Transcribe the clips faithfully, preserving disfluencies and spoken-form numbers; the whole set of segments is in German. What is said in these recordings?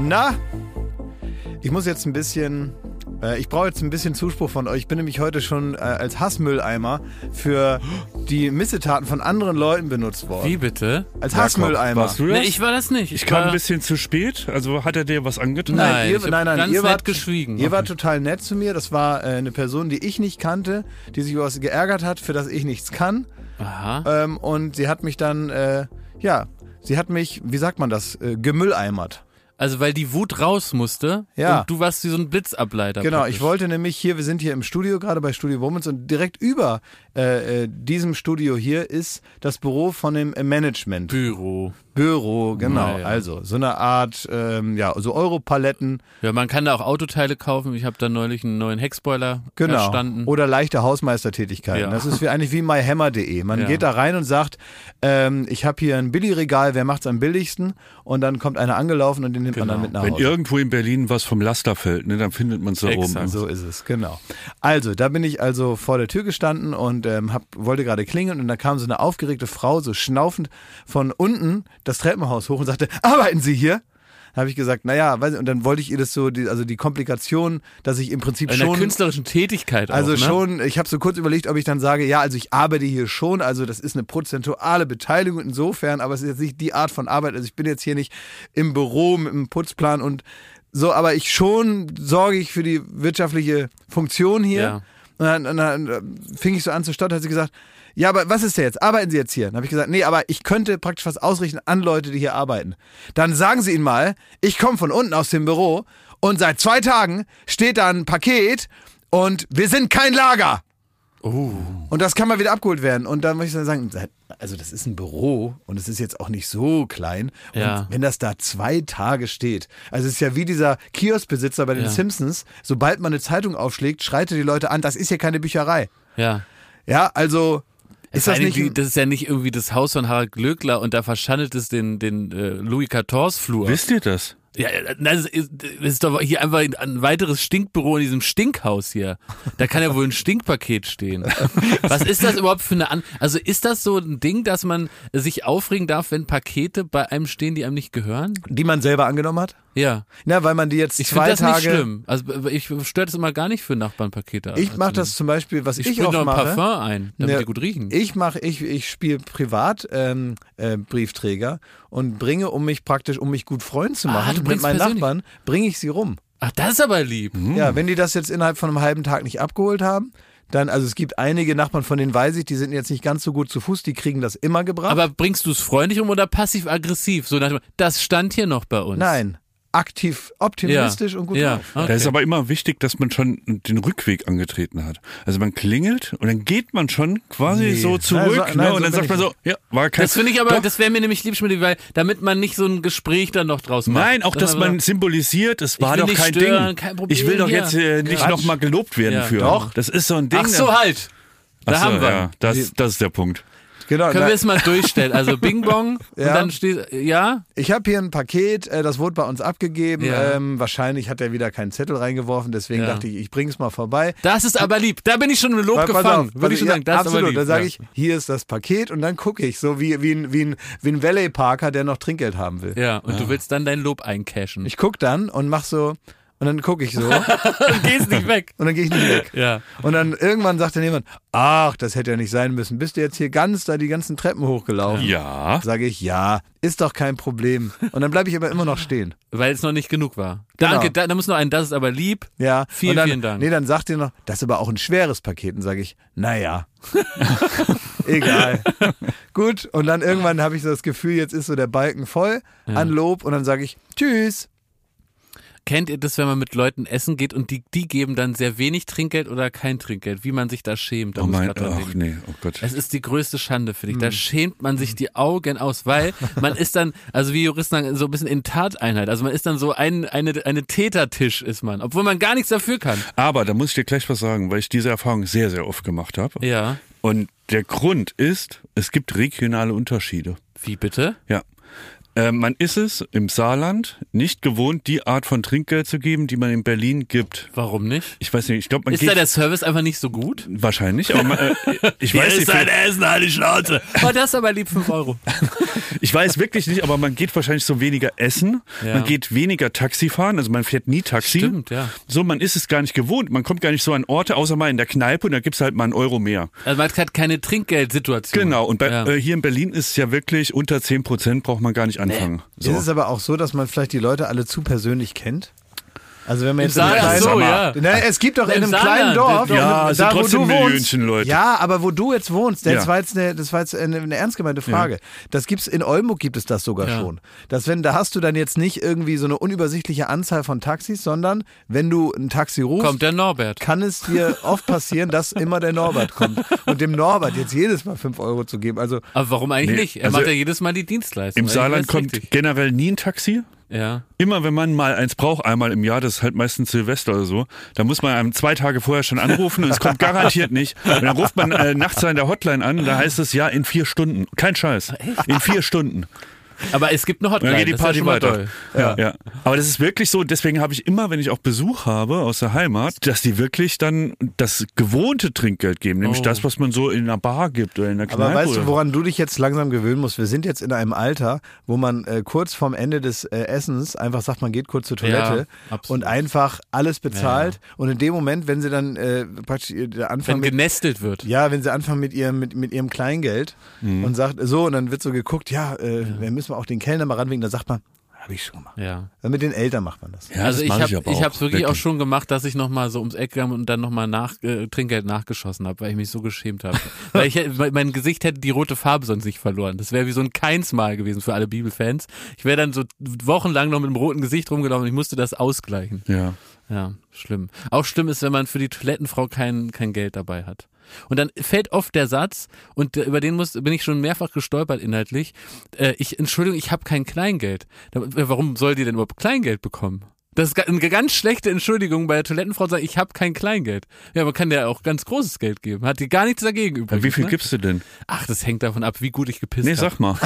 Na, ich muss jetzt ein bisschen, äh, ich brauche jetzt ein bisschen Zuspruch von euch. Ich bin nämlich heute schon äh, als Hassmülleimer für die Missetaten von anderen Leuten benutzt worden. Wie bitte? Als Hassmülleimer. Warst du das? Nee, ich war das nicht. Ich Ich kam war, ein bisschen zu spät, also hat er dir was angetan? Nein, Nein, ihr, ich hab nein, nein, ganz ihr nett wart geschwiegen. Ihr wart total nett zu mir. Das war äh, eine Person, die ich nicht kannte, die sich über was geärgert hat, für das ich nichts kann. Aha. Ähm, und sie hat mich dann, äh, ja, sie hat mich, wie sagt man das, äh, gemülleimert. Also weil die Wut raus musste Ja. und du warst wie so ein Blitzableiter. Genau, praktisch. ich wollte nämlich hier, wir sind hier im Studio, gerade bei Studio Womans, und direkt über äh, äh, diesem Studio hier ist das Büro von dem äh, Management. Büro. Büro, genau. Na ja. Also so eine Art, ähm, ja, so Europaletten, Ja, man kann da auch Autoteile kaufen. Ich habe da neulich einen neuen Heckspoiler genau. erstanden. Oder leichte Hausmeistertätigkeiten. Ja. Das ist wie, eigentlich wie myhammer punkt de. Man Ja. geht da rein und sagt, ähm, ich habe hier ein Billigregal, wer macht's am billigsten? Und dann kommt einer angelaufen und den nimmt man Genau. dann mit nach Wenn Hause. irgendwo in Berlin was vom Laster fällt, ne, dann findet man es da Exakt. oben. So ist es, genau. Also, da bin ich also vor der Tür gestanden und ähm, hab, wollte gerade klingeln und da kam so eine aufgeregte Frau, so schnaufend von unten das Treppenhaus hoch und sagte, arbeiten Sie hier? Da habe ich gesagt, naja, weiß nicht, und dann wollte ich ihr das so, die, also die Komplikation, dass ich im Prinzip In der schon... künstlerischen Tätigkeit Also auch, ne? schon, ich habe so kurz überlegt, ob ich dann sage, ja, also ich arbeite hier schon, also das ist eine prozentuale Beteiligung insofern, aber es ist jetzt nicht die Art von Arbeit, also ich bin jetzt hier nicht im Büro mit einem Putzplan und so, aber ich schon sorge ich für die wirtschaftliche Funktion hier. Ja. Und dann, und dann fing ich so an zu stottern, hat sie gesagt, ja, aber was ist denn jetzt? Arbeiten Sie jetzt hier? Dann habe ich gesagt, nee, aber ich könnte praktisch was ausrichten an Leute, die hier arbeiten. Dann sagen Sie ihnen mal, ich komme von unten aus dem Büro und seit zwei Tagen steht da ein Paket und wir sind kein Lager. Oh. Und das kann mal wieder abgeholt werden. Und dann muss ich dann sagen, also das ist ein Büro und es ist jetzt auch nicht so klein. Und Ja. wenn das da zwei Tage steht, also es ist ja wie dieser Kioskbesitzer bei den Ja. Simpsons, sobald man eine Zeitung aufschlägt, schreit er die Leute an, das ist hier keine Bücherei. Ja. Ja, also ist Vor das allen nicht... Dingen, das ist ja nicht irgendwie das Haus von Harald Glöckler und da verschandelt es den, den äh, Louis quatorze-Flur. Wisst ihr das? Ja, das ist, das ist doch hier einfach ein weiteres Stinkbüro in diesem Stinkhaus hier. Da kann ja wohl ein Stinkpaket stehen. Was ist das überhaupt für eine An... Also ist das so ein Ding, dass man sich aufregen darf, wenn Pakete bei einem stehen, die einem nicht gehören? Die man selber angenommen hat? Ja. Na, weil man die jetzt Ich finde zwei das Tage... nicht schlimm. Also ich stört es immer gar nicht für Nachbarn Pakete. Ich mache das zum Beispiel, was Ich ich, sprühe oft noch ein mache. Parfum ein, damit Ja, die gut riechen. Ich mache, ich, ich spiele privat ähm, äh, Briefträger und bringe, um mich praktisch, um mich gut Freund zu Ah, machen du mit bringst meinen persönlich- Nachbarn, bringe ich sie rum. Ach, das ist aber lieb. Ja, wenn die das jetzt innerhalb von einem halben Tag nicht abgeholt haben, dann, also es gibt einige Nachbarn, von denen weiß ich, die sind jetzt nicht ganz so gut zu Fuß, die kriegen das immer gebracht. Aber bringst du es freundlich um oder passiv-aggressiv? So nach dem, das stand hier noch bei uns. Nein, aktiv, optimistisch ja. und gut ja. drauf. Okay. Da ist aber immer wichtig, dass man schon den Rückweg angetreten hat. Also man klingelt und dann geht man schon quasi Nee. so zurück, Nein, so- ne? nein, und so dann bin sagt man ich so, ja, war kein... Das finde ich aber, Doch. das wäre mir nämlich lieb, Schmidt, weil damit man nicht so ein Gespräch dann noch draus macht. Nein, auch dass Sondern man symbolisiert, es war will doch nicht kein stören, Ding. kein Problem Ich will doch hier. jetzt äh, nicht Quatsch. nochmal gelobt werden Ja. für. Doch. Das ist so ein Ding. Ach so, halt. Da Ach so, haben wir. ja, das, das ist der Punkt. Genau, Können na, wir es mal durchstellen? Also Bing Bong Ja. und dann steht, ja? ich habe hier ein Paket, äh, das wurde bei uns abgegeben. Ja. Ähm, wahrscheinlich hat er wieder keinen Zettel reingeworfen, deswegen Ja. dachte ich, ich bring's mal vorbei. Das ist aber lieb. Da bin ich schon im Lob Pass gefangen. auf, Würde ich schon ja, sagen, das ist absolut. aber lieb. Dann sage ja. ich, hier ist das Paket und dann gucke ich, so wie, wie, ein, wie, ein, wie ein Valet Parker, der noch Trinkgeld haben will. Ja, und du willst dann dein Lob eincashen. Ich guck dann und mach so, und dann gucke ich so und Du gehst nicht weg. dann gehe ich nicht weg. Ja. Und dann irgendwann sagt dann jemand, ach, das hätte ja nicht sein müssen. Bist du jetzt hier ganz da die ganzen Treppen hochgelaufen? Ja. Sage ich, ja, ist doch kein Problem. Und dann bleibe ich aber immer noch stehen. Weil es noch nicht genug war. Genau. Danke, da, da muss noch ein, das ist aber lieb. Ja. Vielen, und dann, vielen Dank. Nee, dann sagt ihr noch, das ist aber auch ein schweres Paket. Und sage ich, naja, egal. Gut, und dann irgendwann habe ich so das Gefühl, jetzt ist so der Balken voll an Lob und dann sage ich, tschüss. Kennt ihr das, wenn man mit Leuten essen geht und die, die geben dann sehr wenig Trinkgeld oder kein Trinkgeld? Wie man sich da schämt. Da Oh muss ich mein, grad dran ach denken. nee, oh Gott. Es ist die größte Schande für dich. Hm. Da schämt man sich die Augen aus, weil man ist dann, also wie Juristen sagen, so ein bisschen in Tateinheit. Also man ist dann so ein, eine, eine Tätertisch ist man, obwohl man gar nichts dafür kann. Aber da muss ich dir gleich was sagen, weil ich diese Erfahrung sehr, sehr oft gemacht habe. Ja. Und der Grund ist, es gibt regionale Unterschiede. Wie bitte? Ja. Äh, man ist es im Saarland nicht gewohnt, die Art von Trinkgeld zu geben, die man in Berlin gibt. Warum nicht? Ich weiß nicht, ich glaube, man Ist geht... da der Service einfach nicht so gut? Wahrscheinlich, aber man, äh, ich weiß nicht... Hier ist dein Essen, halt die Schnauze. Oh, das ist aber lieb, fünf Euro. Ich weiß wirklich nicht, aber man geht wahrscheinlich so weniger essen, Ja. man geht weniger Taxi fahren, also man fährt nie Taxi. Stimmt, ja. So, man ist es gar nicht gewohnt, man kommt gar nicht so an Orte, außer mal in der Kneipe und da gibt's halt mal einen Euro mehr. Also man hat keine Trinkgeldsituation. Genau, und bei, Ja. äh, hier in Berlin ist es ja wirklich, unter zehn Prozent braucht man gar nicht anfangen. So. Ist es aber auch so, dass man vielleicht die Leute alle zu persönlich kennt? Also wenn man Im jetzt in einem Saarland, kleinen, so, ja. Na, es gibt doch in Im einem Saarland, kleinen Dorf, Ja, es sind da wo trotzdem du wohnst, Millionchen Leute. ja, aber wo du jetzt wohnst, das Ja. war jetzt eine, das war jetzt eine, eine ernst gemeinte Frage. Das gibt's in Oldenburg gibt es das sogar Ja. schon. Dass wenn da hast du dann jetzt nicht irgendwie so eine unübersichtliche Anzahl von Taxis, sondern wenn du ein Taxi rufst, Kommt der Norbert. kann es dir oft passieren, dass immer der Norbert kommt und dem Norbert jetzt jedes Mal fünf Euro zu geben. Also Aber warum eigentlich Nee, nicht? Er also macht ja jedes Mal die Dienstleistung. Im Eigentlich Saarland wär's kommt richtig. generell nie ein Taxi. Ja. Immer wenn man mal eins braucht, einmal im Jahr, das ist halt meistens Silvester oder so, da muss man einem zwei Tage vorher schon anrufen und es kommt garantiert nicht. Und dann ruft man äh, nachts an der Hotline an, da heißt es ja in vier Stunden. Kein Scheiß. In vier Stunden. Aber es gibt eine Und Hotline. dann geht die das ist ja Party schon mal weiter. toll. Ja. Ja. Aber das ist wirklich so, deswegen habe ich immer, wenn ich auch Besuch habe aus der Heimat, dass die wirklich dann das gewohnte Trinkgeld geben, nämlich Oh. das, was man so in einer Bar gibt oder in einer Kneipe. Aber weißt oder du, woran du dich jetzt langsam gewöhnen musst? Wir sind jetzt in einem Alter, wo man äh, kurz vorm Ende des äh, Essens einfach sagt, man geht kurz zur Toilette Ja, absolut. und einfach alles bezahlt. Und in dem Moment, wenn sie dann äh, praktisch äh, Wenn anfangen mit, genestelt wird. ja, wenn sie anfangen mit ihrem, mit, mit ihrem Kleingeld und sagt so, und dann wird so geguckt, ja, äh, wir müssen wir auch den Kellner mal ranwinken, dann sagt man, habe ich schon gemacht. Ja. Dann mit den Eltern macht man das. Ja, Also das ich mache habe ich aber ich auch. habe es wirklich auch schon gemacht, dass ich nochmal so ums Eck gegangen und dann nochmal nach, äh, Trinkgeld nachgeschossen habe, weil ich mich so geschämt habe. Weil ich hätte- mein mein Gesicht hätte die rote Farbe sonst nicht verloren. Das wäre wie so ein Keinsmal gewesen für alle Bibelfans. Ich wäre dann so wochenlang noch mit einem roten Gesicht rumgelaufen und ich musste das ausgleichen. Ja. Ja, schlimm. Auch schlimm ist, wenn man für die Toilettenfrau kein, kein Geld dabei hat. Und dann fällt oft der Satz, und äh, über den muss, bin ich schon mehrfach gestolpert inhaltlich, äh, ich, Entschuldigung, ich habe kein Kleingeld. Da, äh, warum soll die denn überhaupt Kleingeld bekommen? Das ist ga- eine ganz schlechte Entschuldigung bei der Toilettenfrau zu sagen, ich habe kein Kleingeld. Ja, man kann ja auch ganz großes Geld geben. Hat die gar nichts dagegen übrigens. Wie viel ne? gibst du denn? Ach, das hängt davon ab, wie gut ich gepisst Nee, habe. sag mal.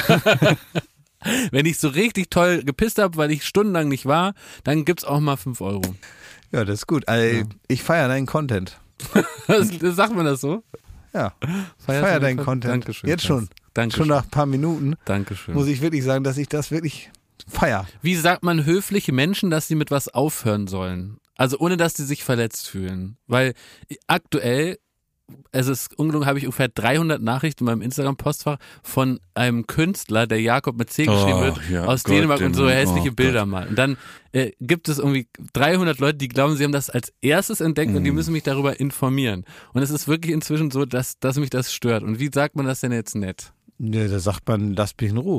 Wenn ich so richtig toll gepisst habe, weil ich stundenlang nicht war, dann gibt's auch mal fünf Euro. Ja, das ist gut. Also, ich feiere deinen Content. Das, das sagt man das so? Ja, Feierst feiere du deinen den Content. Dankeschön. Jetzt schon. Dankeschön. Schon nach ein paar Minuten Dankeschön. muss ich wirklich sagen, dass ich das wirklich feier. Wie sagt man höfliche Menschen, dass sie mit was aufhören sollen? Also ohne, dass sie sich verletzt fühlen. Weil aktuell, es ist ungelungen, habe ich ungefähr dreihundert Nachrichten in meinem Instagram-Postfach von einem Künstler, der Jakob mit C geschrieben Oh, wird, ja, aus Gott, Dänemark und so den- hässliche oh Bilder Gott. mal. Und dann äh, gibt es irgendwie dreihundert Leute, die glauben, sie haben das als erstes entdeckt Mhm. und die müssen mich darüber informieren. Und es ist wirklich inzwischen so, dass, dass mich das stört. Und wie sagt man das denn jetzt nett? Nee, da sagt man, lass mich in Ruhe.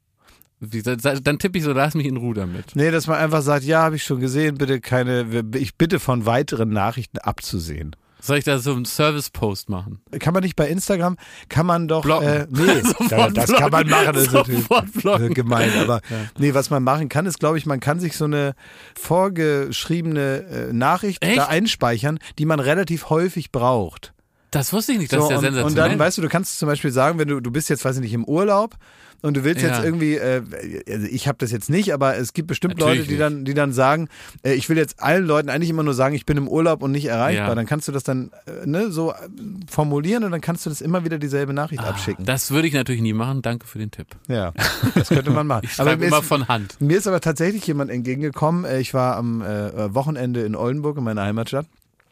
Wie, dann tippe ich so, lass mich in Ruhe damit. Nee, dass man einfach sagt, ja, habe ich schon gesehen, bitte keine, ich bitte von weiteren Nachrichten abzusehen. Soll ich da so einen Service-Post machen? Kann man nicht bei Instagram, kann man doch, Blocken. äh, nee, Sofort das kann man blocken. machen, das ist natürlich Sofort blocken. gemein, aber nee, was man machen kann, ist, glaube ich, man kann sich so eine vorgeschriebene äh, Nachricht Echt? da einspeichern, die man relativ häufig braucht. Das wusste ich nicht, das So, ist ja und, sensationell. und dann, weißt du, du kannst zum Beispiel sagen, wenn du, du bist jetzt, weiß ich nicht, im Urlaub und du willst Ja. jetzt irgendwie, äh, also ich habe das jetzt nicht, aber es gibt bestimmt Natürlich Leute, die nicht. dann, die dann sagen, äh, ich will jetzt allen Leuten eigentlich immer nur sagen, ich bin im Urlaub und nicht erreichbar. Ja. Dann kannst du das dann äh, ne, so äh, formulieren und dann kannst du das immer wieder dieselbe Nachricht Ah, abschicken. das würde ich natürlich nie machen, danke für den Tipp. Ja, das könnte man machen. Ich schreibe mir immer ist, von Hand. mir ist aber tatsächlich jemand entgegengekommen. Äh, Ich war am äh, Wochenende in Oldenburg, in meiner Heimatstadt.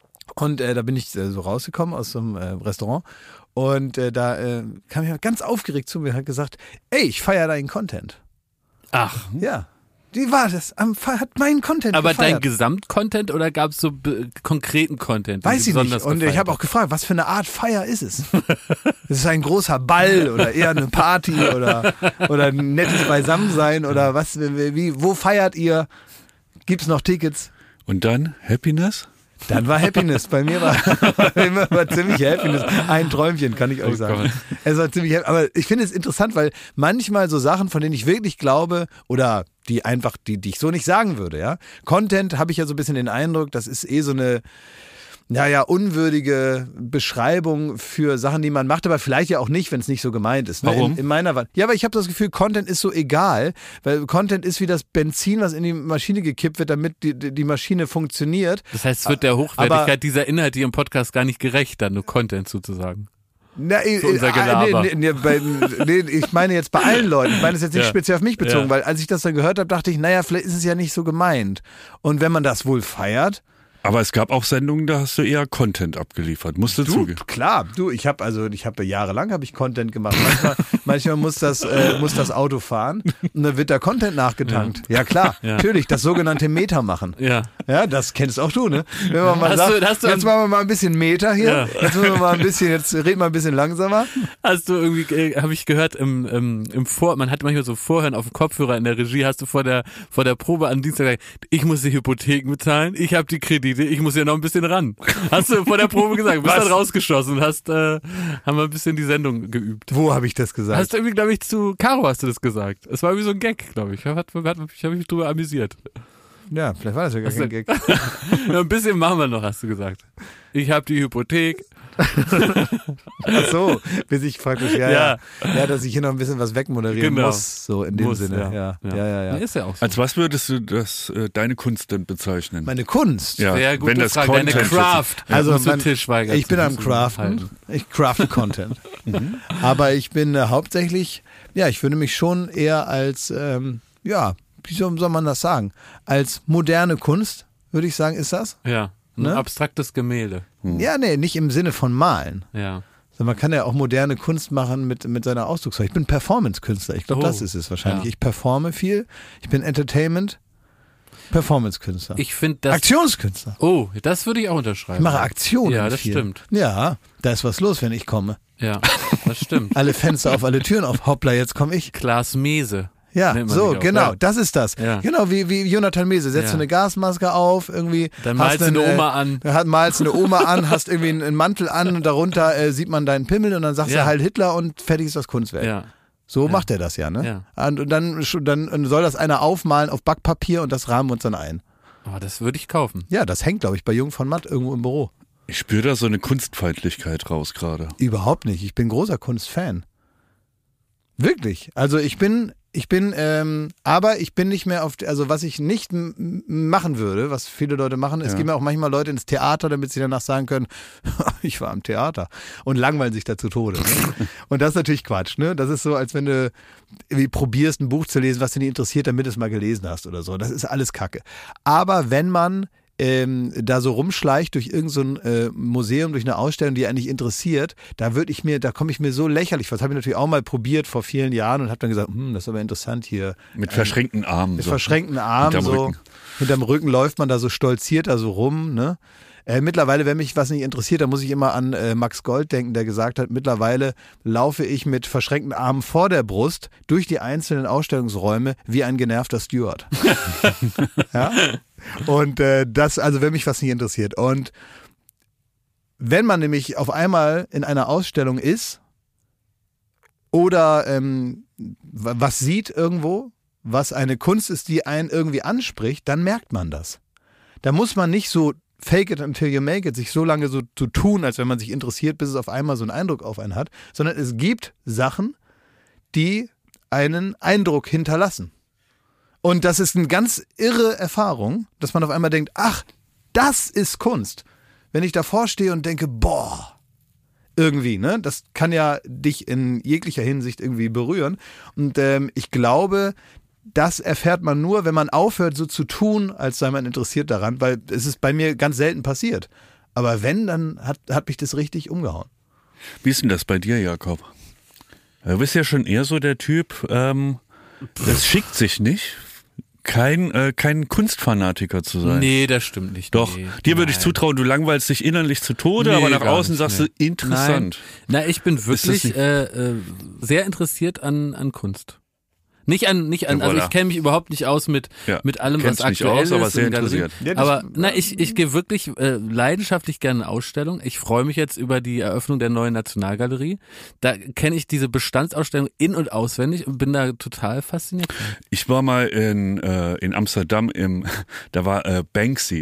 Und äh, da bin ich äh, so rausgekommen aus so einem äh, Restaurant. Und äh, da äh, kam jemand ganz aufgeregt zu mir und hat gesagt, ey, ich feiere deinen Content. Ach, Ja, die war das, am, hat meinen Content aber dein gefeiert. Gesamtcontent oder gab es so be- konkreten Content? den Weiß du ich nicht. besonders Und ich gefeiert habe auch gefragt, was für eine Art Feier ist es? Ist es ein großer Ball oder eher eine Party oder, oder ein nettes Beisammensein oder was, wie, wo feiert ihr? Gibt's noch Tickets? Und dann Happiness? Dann war Happiness. Bei mir war, bei mir war ziemlich Happiness. Ein Träumchen, kann ich euch Oh sagen. Gott. Es war ziemlich happy. Aber ich finde es interessant, weil manchmal so Sachen, von denen ich wirklich glaube, oder die einfach, die, die ich so nicht sagen würde, ja. Content habe ich ja so ein bisschen den Eindruck, das ist eh so eine, naja, unwürdige Beschreibung für Sachen, die man macht, aber vielleicht ja auch nicht, wenn es nicht so gemeint ist. Ne? Warum? In, in meiner Wahl. Ja, aber ich habe das Gefühl, Content ist so egal, weil Content ist wie das Benzin, was in die Maschine gekippt wird, damit die, die Maschine funktioniert. Das heißt, es wird der Hochwertigkeit aber, dieser Inhalte im Podcast gar nicht gerecht, dann nur Content sozusagen. Na, Für unser Gelaber. nee, nee, bei, nee, ich meine jetzt bei allen Leuten, ich meine es jetzt nicht Ja. speziell auf mich bezogen, Ja. weil als ich das dann gehört habe, dachte ich, naja, vielleicht ist es ja nicht so gemeint. Und wenn man das wohl feiert, Aber es gab auch Sendungen, da hast du eher Content abgeliefert, musst du, du, zugeben. klar, du, ich habe also, ich habe jahrelang habe ich Content gemacht. Manchmal, manchmal muss das, äh, muss das Auto fahren und dann wird da Content nachgetankt. Ja, klar, Ja. natürlich, das sogenannte Meter machen. Ja. Ja, das kennst auch du, ne? Wenn man mal Hast sagt, du- hast du jetzt an- machen wir mal ein bisschen Meter hier, Ja. jetzt müssen wir mal ein bisschen, jetzt reden wir ein bisschen langsamer. Hast du irgendwie, äh, habe ich gehört, im, im, im Vor, man hat manchmal so Vorhören auf dem Kopfhörer in der Regie, hast du vor der, vor der Probe am Dienstag gesagt, ich muss die Hypotheken bezahlen, ich habe die Kredite, ich muss ja noch ein bisschen ran. Hast du vor der Probe gesagt, bist Was? dann rausgeschossen und hast, äh, haben wir ein bisschen die Sendung geübt. Wo habe ich das gesagt? Hast du irgendwie, glaube ich, zu Caro hast du das gesagt. Es war irgendwie so ein Gag, glaube ich. Hat, hat, ich habe mich drüber amüsiert. Ja, vielleicht war das ja gar kein Gag. Ja, ein bisschen machen wir noch, hast du gesagt. Ich habe die Hypothek. Ach so, bis ich praktisch, ja, ja, Ja. ja, dass ich hier noch ein bisschen was wegmoderieren Genau. muss, so in dem Muss, Sinne. Ja, ja, ja. ja, ja. Ist ja auch so. Als was würdest du das, äh, deine Kunst denn bezeichnen? Meine Kunst. ja, Sehr gute wenn das Frage. Deine Content Craft. ist. Also Musst du mein, Tischweiger ich bin zu- am zu Craften. halten. Ich crafte Content. Aber ich bin äh, hauptsächlich, ja, ich würde mich schon eher als, ähm, ja, wie soll, soll man das sagen? Als moderne Kunst, würde ich sagen, ist das? Ja, ein Ne? abstraktes Gemälde. Ja, nee, nicht im Sinne von malen. Ja. Man kann ja auch moderne Kunst machen mit, mit seiner Ausdrucksweise. Ich bin Performance-Künstler. Ich glaube, Oh, das ist es wahrscheinlich. ja. Ich performe viel. Ich bin Entertainment, Performance-Künstler. Ich finde das. Aktionskünstler. Oh, das würde ich auch unterschreiben. Ich mache Aktionen. Ja, das viel. stimmt. Ja, da ist was los, wenn ich komme. Ja, das stimmt. Alle Fenster auf, alle Türen auf. Hoppla, jetzt komme ich. Klaas Mese. Ja, Nennt man so, dich auch, genau, ja. das ist das. Ja. Genau, wie, wie Jonathan Mese. Setzt Ja. du eine Gasmaske auf, irgendwie. Dann hast malst du eine eine Oma an. Hat, malst eine Oma an, hast irgendwie einen, einen Mantel an und darunter äh, sieht man deinen Pimmel und dann sagst Ja. du Heil Hitler und fertig ist das Kunstwerk. Ja. So macht er das ja, ne? Ja. Und, und dann, dann soll das einer aufmalen auf Backpapier und das rahmen wir uns dann ein. Oh, das würde ich kaufen. Ja, das hängt, glaube ich, bei Jung von Matt irgendwo im Büro. Ich spüre da so eine Kunstfeindlichkeit raus gerade. Überhaupt nicht. Ich bin großer Kunstfan. Wirklich. Also ich bin, ich bin, ähm, aber ich bin nicht mehr auf, also was ich nicht m- m- machen würde, was viele Leute machen, es Ja. gehen ja auch manchmal Leute ins Theater, damit sie danach sagen können, ich war am Theater und langweilen sich da zu Tode. Ne? Und das ist natürlich Quatsch, ne? Das ist so, als wenn du irgendwie probierst, ein Buch zu lesen, was dich nicht interessiert, damit du es mal gelesen hast oder so. Das ist alles Kacke. Aber wenn man ähm, da so rumschleicht durch irgendein so ein, äh, Museum, durch eine Ausstellung, die einen nicht interessiert, da würde ich mir, da komme ich mir so lächerlich vor. Das habe ich natürlich auch mal probiert vor vielen Jahren und habe dann gesagt, hm, das ist aber interessant hier. Mit verschränkten Armen. Mit so. verschränkten Armen, Hinterm so. Rücken. Hinterm Rücken läuft man da so stolziert da so rum, ne? Äh, mittlerweile, wenn mich was nicht interessiert, dann muss ich immer an äh, Max Gold denken, der gesagt hat, mittlerweile laufe ich mit verschränkten Armen vor der Brust durch die einzelnen Ausstellungsräume wie ein genervter Steward. Ja? Und äh, das, also wenn mich was nicht interessiert. Und wenn man nämlich auf einmal in einer Ausstellung ist oder ähm, w- was sieht irgendwo, was eine Kunst ist, die einen irgendwie anspricht, dann merkt man das. Da muss man nicht so fake it until you make it, sich so lange so zu tun, als wenn man sich interessiert, bis es auf einmal so einen Eindruck auf einen hat, sondern es gibt Sachen, die einen Eindruck hinterlassen. Und das ist eine ganz irre Erfahrung, dass man auf einmal denkt, ach, das ist Kunst. Wenn ich davor stehe und denke, boah, irgendwie, ne? Das kann ja dich in jeglicher Hinsicht irgendwie berühren. Und ähm, ich glaube, das erfährt man nur, wenn man aufhört, so zu tun, als sei man interessiert daran, weil es ist bei mir ganz selten passiert. Aber wenn, dann hat, hat mich das richtig umgehauen. Wie ist denn das bei dir, Jakob? Du bist ja schon eher so der Typ, ähm, das schickt sich nicht, kein, äh, kein Kunstfanatiker zu sein. Nee, das stimmt nicht. Doch, nee, dir würde ich nein. zutrauen, du langweilst dich innerlich zu Tode, Nee, aber nach gar außen nicht, sagst nee. du, interessant. Nein, Na, ich bin das wirklich nicht- äh, äh, sehr interessiert an, an Kunst. Nicht an, nicht an, Ja, also voilà. ich kenne mich überhaupt nicht aus mit, Ja, mit allem, was kennst nicht aktuell aus, aber ist. sehr in Galerien. interessiert. Ja, das- aber na, ich, ich gehe wirklich äh, leidenschaftlich gerne in Ausstellungen. Ich freue mich jetzt über die Eröffnung der neuen Nationalgalerie. Da kenne ich diese Bestandsausstellung in- und auswendig und bin da total fasziniert. Ich war mal in, äh, in Amsterdam, im, da war äh, Banksy.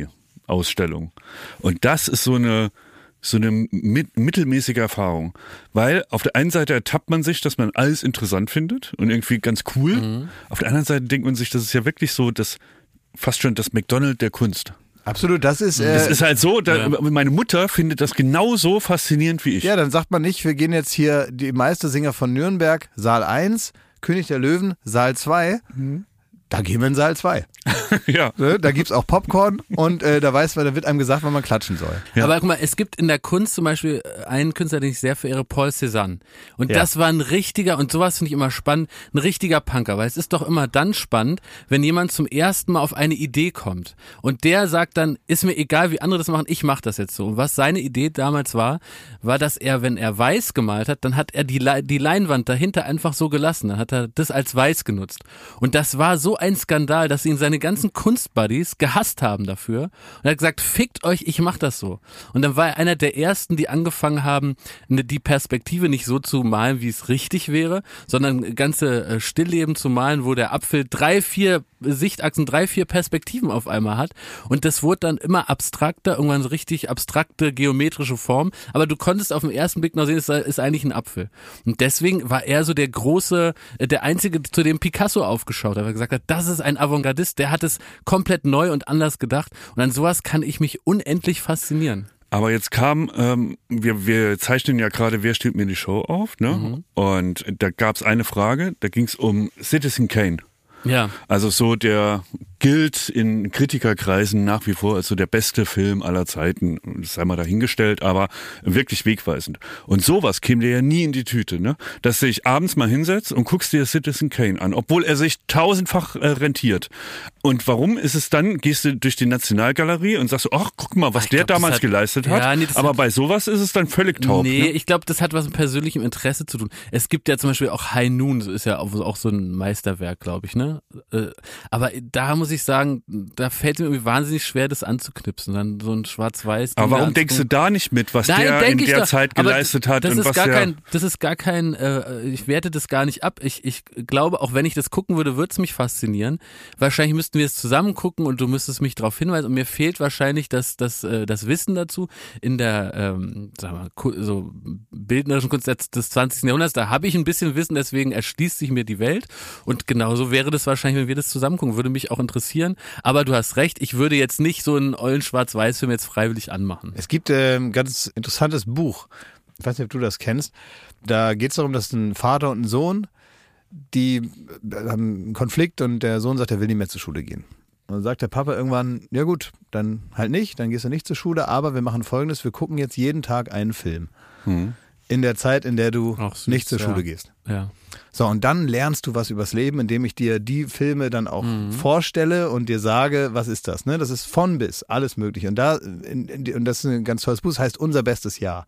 Ausstellung. Und das ist so eine so eine mit, mittelmäßige Erfahrung. Weil auf der einen Seite ertappt man sich, dass man alles interessant findet und irgendwie ganz cool. Mhm. Auf der anderen Seite denkt man sich, das ist ja wirklich so das fast schon das McDonald's der Kunst. Absolut, das ist... Äh, das ist halt so, da, ja. meine Mutter findet das genauso faszinierend wie ich. Ja, dann sagt man nicht, wir gehen jetzt hier die Meistersinger von Nürnberg, Saal eins, König der Löwen, Saal zwei. Mhm. Da gehen wir in Saal zwei. Ja. Da gibt's auch Popcorn und äh, da weiß man, da wird einem gesagt, wann man klatschen soll. Ja. Aber guck mal, es gibt in der Kunst zum Beispiel einen Künstler, den ich sehr verehre, Paul Cézanne. Und ja. das war ein richtiger, und sowas finde ich immer spannend, ein richtiger Punker, weil es ist doch immer dann spannend, wenn jemand zum ersten Mal auf eine Idee kommt. Und der sagt dann, ist mir egal, wie andere das machen, ich mache das jetzt so. Und was seine Idee damals war, war, dass er, wenn er weiß gemalt hat, dann hat er die, Le- die Leinwand dahinter einfach so gelassen. Dann hat er das als weiß genutzt. Und das war so ein Skandal, dass ihn seine ganzen Kunstbuddies gehasst haben dafür. Und er hat gesagt, fickt euch, ich mach das so. Und dann war er einer der ersten, die angefangen haben, die Perspektive nicht so zu malen, wie es richtig wäre, sondern ganze Stillleben zu malen, wo der Apfel drei, vier Sichtachsen, drei, vier Perspektiven auf einmal hat. Und das wurde dann immer abstrakter, irgendwann so richtig abstrakte geometrische Form. Aber du konntest auf den ersten Blick noch sehen, es ist eigentlich ein Apfel. Und deswegen war er so der große, der Einzige, zu dem Picasso aufgeschaut hat, weil er gesagt hat, das ist ein Avantgardist, der hat es komplett neu und anders gedacht. Und an sowas kann ich mich unendlich faszinieren. Aber jetzt kam, ähm, wir, wir zeichnen ja gerade, wer stellt mir die Show auf, ne? Mhm. Und da gab es eine Frage, da ging es um Citizen Kane. Ja. Also so der gilt in Kritikerkreisen nach wie vor als so der beste Film aller Zeiten. Das sei mal dahingestellt, aber wirklich wegweisend. Und sowas käme dir ja nie in die Tüte, ne? Dass du dich abends mal hinsetzt und guckst dir Citizen Kane an, obwohl er sich tausendfach äh, rentiert. Und warum ist es dann, gehst du durch die Nationalgalerie und sagst, ach, guck mal, was ich der glaub, damals hat, geleistet hat. Ja, nee, aber hat, bei sowas ist es dann völlig taub. Nee, ne? ich glaube, das hat was mit persönlichem Interesse zu tun. Es gibt ja zum Beispiel auch High Noon, das ist ja auch, auch so ein Meisterwerk, glaube ich, ne? Aber da muss ich sagen, da fällt mir irgendwie wahnsinnig schwer, das anzuknipsen. Dann so ein Schwarz-Weiß. Aber warum denkst du da nicht mit, was Nein, der in der doch, Zeit geleistet hat? Das und ist was gar der kein, das ist gar kein, äh, ich werte das gar nicht ab. Ich, ich glaube, auch wenn ich das gucken würde, würde es mich faszinieren. Wahrscheinlich müssten wir es zusammen gucken und du müsstest mich darauf hinweisen. Und mir fehlt wahrscheinlich das, das, äh, das Wissen dazu in der, ähm, sagen wir, so bildnerischen Kunst des zwanzigsten Jahrhunderts. Da habe ich ein bisschen Wissen, deswegen erschließt sich mir die Welt. Und genauso wäre das wahrscheinlich, wenn wir das zusammen gucken, würde mich auch interessieren. Aber du hast recht, ich würde jetzt nicht so einen ollen Schwarz-Weiß-Film jetzt freiwillig anmachen. Es gibt äh, ein ganz interessantes Buch, ich weiß nicht, ob du das kennst, da geht es darum, dass ein Vater und ein Sohn, die haben einen Konflikt und der Sohn sagt, er will nicht mehr zur Schule gehen. Und dann sagt der Papa irgendwann, ja gut, dann halt nicht, dann gehst du nicht zur Schule, aber wir machen Folgendes, wir gucken jetzt jeden Tag einen Film. Hm. In der Zeit, in der du süß, nicht zur Schule ja. gehst. Ja. So, und dann lernst du was übers Leben, indem ich dir die Filme dann auch mhm. vorstelle und dir sage, was ist das? Ne? Das ist von bis, alles mögliche. Und da, in, in, und das ist ein ganz tolles Buch, das heißt Unser bestes Jahr.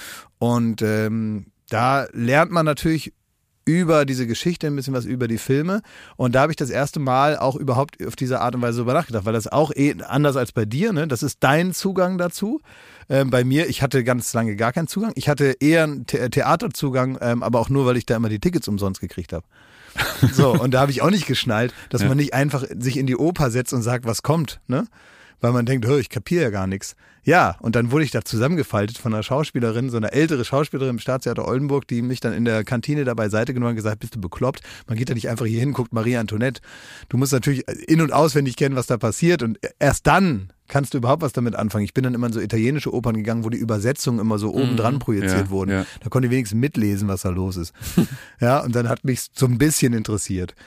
Und ähm, da lernt man natürlich über diese Geschichte ein bisschen was über die Filme. Und da habe ich das erste Mal auch überhaupt auf diese Art und Weise drüber nachgedacht, weil das auch eh anders als bei dir, ne? Das ist dein Zugang dazu. Ähm, bei mir, ich hatte ganz lange gar keinen Zugang. Ich hatte eher einen The- Theaterzugang, ähm, aber auch nur, weil ich da immer die Tickets umsonst gekriegt habe. So, und da habe ich auch nicht geschnallt, dass ja. man nicht einfach sich in die Oper setzt und sagt, was kommt, ne? Weil man denkt, ich kapiere ja gar nichts. Ja, und dann wurde ich da zusammengefaltet von einer Schauspielerin, so einer ältere Schauspielerin im Staatstheater Oldenburg, die mich dann in der Kantine da beiseite genommen und gesagt, bist du bekloppt? Man geht da nicht einfach hier hin, guckt Marie Antoinette. Du musst natürlich in- und auswendig kennen, was da passiert und erst dann kannst du überhaupt was damit anfangen. Ich bin dann immer in so italienische Opern gegangen, wo die Übersetzungen immer so oben dran projiziert ja, wurden. Ja. Da konnte ich wenigstens mitlesen, was da los ist. Ja, und dann hat mich so ein bisschen interessiert.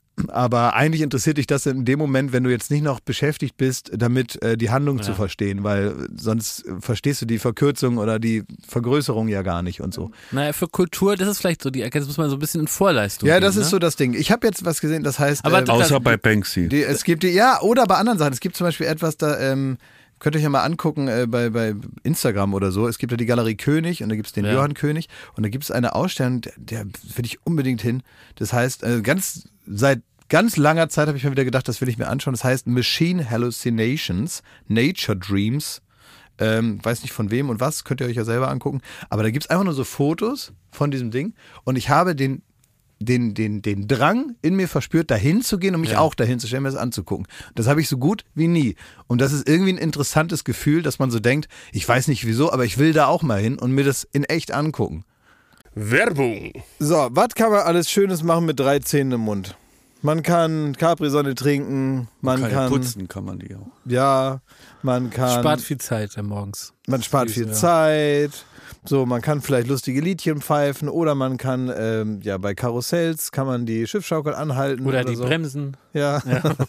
Aber eigentlich interessiert dich das in dem Moment, wenn du jetzt nicht noch beschäftigt bist, damit äh, die Handlung ja. zu verstehen, weil sonst verstehst du die Verkürzung oder die Vergrößerung ja gar nicht und so. Naja, für Kultur, das ist vielleicht so die Erkenntnis, muss man so ein bisschen in Vorleistung Ja, gehen, das ne? ist so das Ding. Ich habe jetzt was gesehen, das heißt... Aber äh, außer bei Banksy. Die, es gibt die, ja, oder bei anderen Sachen. Es gibt zum Beispiel etwas, da ähm, könnt ihr euch ja mal angucken äh, bei, bei Instagram oder so. Es gibt ja die Galerie König und da gibt es den Ja. Johann König und da gibt es eine Ausstellung, der, der will ich unbedingt hin. Das heißt, äh, ganz seit ganz langer Zeit habe ich mir wieder gedacht, das will ich mir anschauen. Das heißt Machine Hallucinations, Nature Dreams. Ähm, weiß nicht von wem und was, könnt ihr euch ja selber angucken. Aber da gibt es einfach nur so Fotos von diesem Ding und ich habe den den, den, den Drang in mir verspürt, dahin zu gehen und mich Ja. auch dahin zu stellen, mir das anzugucken. Das habe ich so gut wie nie. Und das ist irgendwie ein interessantes Gefühl, dass man so denkt, ich weiß nicht wieso, aber ich will da auch mal hin und mir das in echt angucken. Werbung. So, was kann man alles Schönes machen mit drei Zähnen im Mund? Man kann Capri-Sonne trinken, man Kann ja kann, putzen kann man die auch. ja, man kann, Spart viel Zeit äh, morgens. man spart viel Ja. Zeit. So, man kann vielleicht lustige Liedchen pfeifen oder man kann, ähm, ja, bei Karussells kann man die Schiffschaukel anhalten. Oder die so. Bremsen. Ja.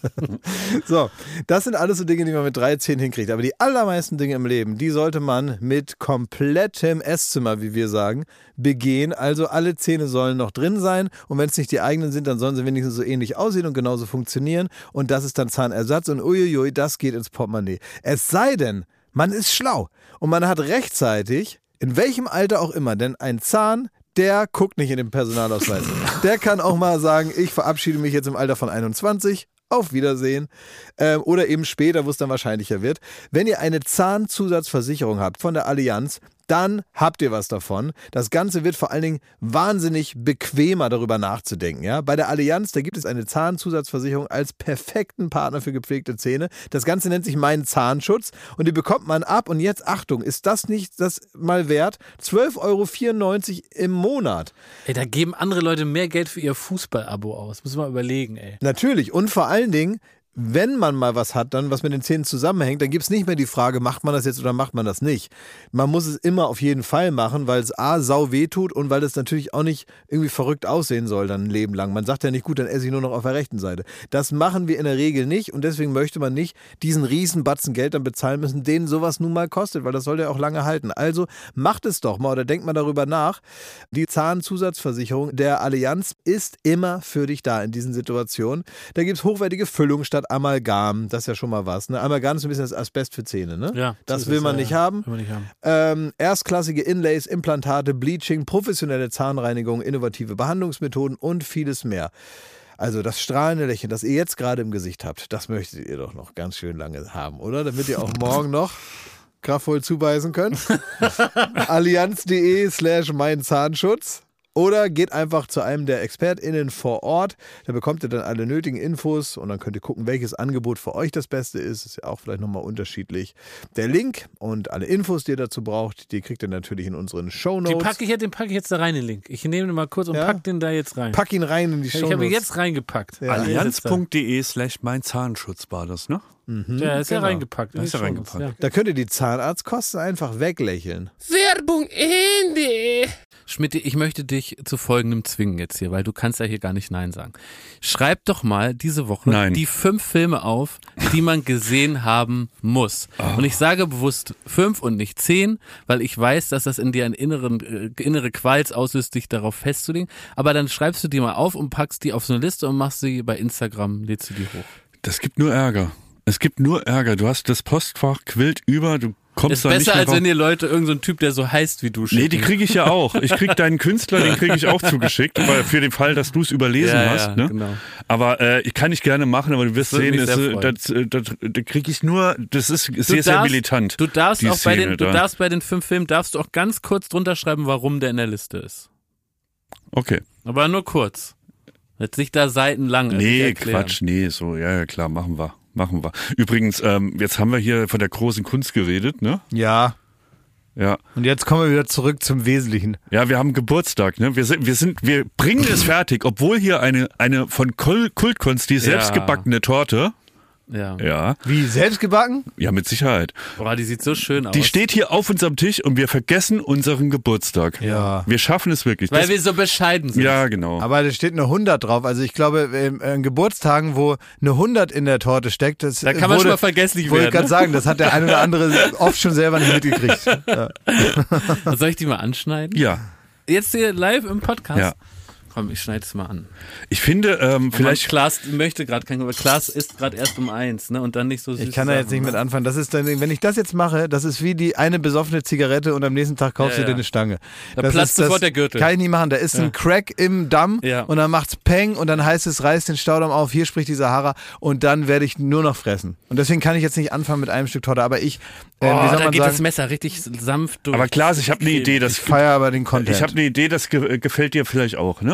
So, das sind alles so Dinge, die man mit drei Zähnen hinkriegt. Aber die allermeisten Dinge im Leben, die sollte man mit komplettem Esszimmer, wie wir sagen, begehen. Also alle Zähne sollen noch drin sein. Und wenn es nicht die eigenen sind, dann sollen sie wenigstens so ähnlich aussehen und genauso funktionieren. Und das ist dann Zahnersatz. Und uiuiui, das geht ins Portemonnaie. Es sei denn, man ist schlau. Und man hat rechtzeitig, in welchem Alter auch immer, denn ein Zahn, der guckt nicht in den Personalausweis. Der kann auch mal sagen, ich verabschiede mich jetzt im Alter von einundzwanzig. Auf Wiedersehen. Ähm, oder eben später, wo es dann wahrscheinlicher wird. Wenn ihr eine Zahnzusatzversicherung habt von der Allianz, dann habt ihr was davon. Das Ganze wird vor allen Dingen wahnsinnig bequemer, darüber nachzudenken. Ja? Bei der Allianz, da gibt es eine Zahnzusatzversicherung als perfekten Partner für gepflegte Zähne. Das Ganze nennt sich Mein Zahnschutz und die bekommt man ab. Und jetzt, Achtung, ist das nicht das mal wert? zwölf Euro vierundneunzig im Monat. Ey, da geben andere Leute mehr Geld für ihr Fußball-Abo aus. Muss man mal überlegen, ey. Natürlich. Und vor allen Dingen, wenn man mal was hat, dann was mit den Zähnen zusammenhängt, dann gibt es nicht mehr die Frage, macht man das jetzt oder macht man das nicht. Man muss es immer auf jeden Fall machen, weil es A, sau weh tut und weil es natürlich auch nicht irgendwie verrückt aussehen soll dann ein Leben lang. Man sagt ja nicht, gut, dann esse ich nur noch auf der rechten Seite. Das machen wir in der Regel nicht und deswegen möchte man nicht diesen riesen Batzen Geld dann bezahlen müssen, den sowas nun mal kostet, weil das soll ja auch lange halten. Also macht es doch mal oder denkt mal darüber nach. Die Zahnzusatzversicherung der Allianz ist immer für dich da in diesen Situationen. Da gibt es hochwertige Füllung statt Amalgam, das ist ja schon mal was. Ne? Amalgam ist ein bisschen das Asbest für Zähne, ne? Ja, das so will ist man es, nicht ja. haben. Will man nicht haben. Ähm, erstklassige Inlays, Implantate, Bleaching, professionelle Zahnreinigung, innovative Behandlungsmethoden und vieles mehr. Also das strahlende Lächeln, das ihr jetzt gerade im Gesicht habt, das möchtet ihr doch noch ganz schön lange haben, oder? Damit ihr auch morgen noch kraftvoll zubeißen könnt. Allianz.de slash mein Zahnschutz. Oder geht einfach zu einem der ExpertInnen vor Ort. Da bekommt ihr dann alle nötigen Infos und dann könnt ihr gucken, welches Angebot für euch das Beste ist. Ist ja auch vielleicht nochmal unterschiedlich. Der Link und alle Infos, die ihr dazu braucht, die kriegt ihr natürlich in unseren Shownotes. Den packe ich, den packe ich jetzt da rein, den Link. Ich nehme den mal kurz und Ja? pack den da jetzt rein. Pack ihn rein in die ich Shownotes. habe ihn jetzt reingepackt. Ja. Allianz.de slash mein Zahnschutz war das, ne? Ja, ist ja genau. reingepackt. Da ist er Schon, reingepackt. ja. Da könnt ihr die Zahnarztkosten einfach weglächeln. Werbung Ende. Schmidt, ich möchte dich zu Folgendem zwingen jetzt hier, weil du kannst ja hier gar nicht Nein sagen. Schreib doch mal diese Woche Nein. die fünf Filme auf, die man gesehen haben muss. Oh. Und ich sage bewusst fünf und nicht zehn, weil ich weiß, dass das in dir einen inneren, äh, innere Qualz auslöst, dich darauf festzulegen. Aber dann schreibst du die mal auf und packst die auf so eine Liste und machst sie bei Instagram, lädst du die hoch. Das gibt nur Ärger. Es gibt nur Ärger. Du hast das Postfach quillt über, du kommst Ist da nicht besser, mehr als raus. wenn dir Leute, irgend so ein Typ, der so heißt wie du, schicken. Nee, die kriege ich ja auch. Ich krieg deinen Künstler, den kriege ich auch zugeschickt, weil für den Fall, dass du es überlesen Ja, hast. ja, Ne? genau. Aber äh, ich kann ich gerne machen, aber du wirst Das würde sehen, mich das, sehr äh, freuen. das, äh, das, das kriege ich nur, das ist sehr, Du sehr darfst- militant. Du darfst die auch bei Szene den, du da. darfst bei den fünf Filmen, darfst du auch ganz kurz drunter schreiben, warum der in der Liste ist. Okay. Aber nur kurz. Jetzt nicht da seitenlang. also nicht Nee, erklären. Quatsch, nee, so, ja, ja, klar, machen wir. Machen wir. Übrigens, ähm, jetzt haben wir hier von der großen Kunst geredet, ne? Ja. Ja. Und jetzt kommen wir wieder zurück zum Wesentlichen. Ja, wir haben Geburtstag, ne? Wir sind, wir sind, wir bringen es fertig, obwohl hier eine, eine von Kul- Kultkunst, die selbstgebackene Torte, Ja. ja, Wie, selbst gebacken? ja, mit Sicherheit. Boah, die sieht so schön aus. Die steht hier auf unserem Tisch und wir vergessen unseren Geburtstag. Ja. Wir schaffen es wirklich. Weil Das- wir so bescheiden sind. ja, genau. Aber da steht eine hundert drauf. Also ich glaube, ähm, an Geburtstagen, wo eine hundert in der Torte steckt, das Da kann man wurde, schon mal vergesslich wollte ich werden. gerade sagen, das hat der eine oder andere oft schon selber nicht mitgekriegt. Ja. Soll ich die mal anschneiden? Ja. Jetzt hier live im Podcast? Ja. Komm, ich schneide es mal an. Ich finde, ähm, Vielleicht vielleicht, Klaas möchte gerade kein, aber Klaas ist gerade erst um eins, ne? Und dann nicht so süß. Ich kann da jetzt nicht mit anfangen. Das ist dann, wenn ich das jetzt mache, das ist wie die eine besoffene Zigarette und am nächsten Tag kaufst Ja, du dir ja. eine Stange. Da Das platzt ist das- sofort der Gürtel. Kann ich nicht machen. Da ist ein Crack im Damm Ja. und dann macht's Peng und dann heißt es, reiß den Staudamm auf, hier spricht die Sahara und dann werde ich nur noch fressen. Und deswegen kann ich jetzt nicht anfangen mit einem Stück Torte, aber ich, äh, Oh, wie soll da man geht sagen, das Messer richtig sanft durch. aber Klaas, ich habe eine Idee, ich das, feiere aber den Content. ich habe eine Idee, das ge gefällt dir vielleicht auch, ne?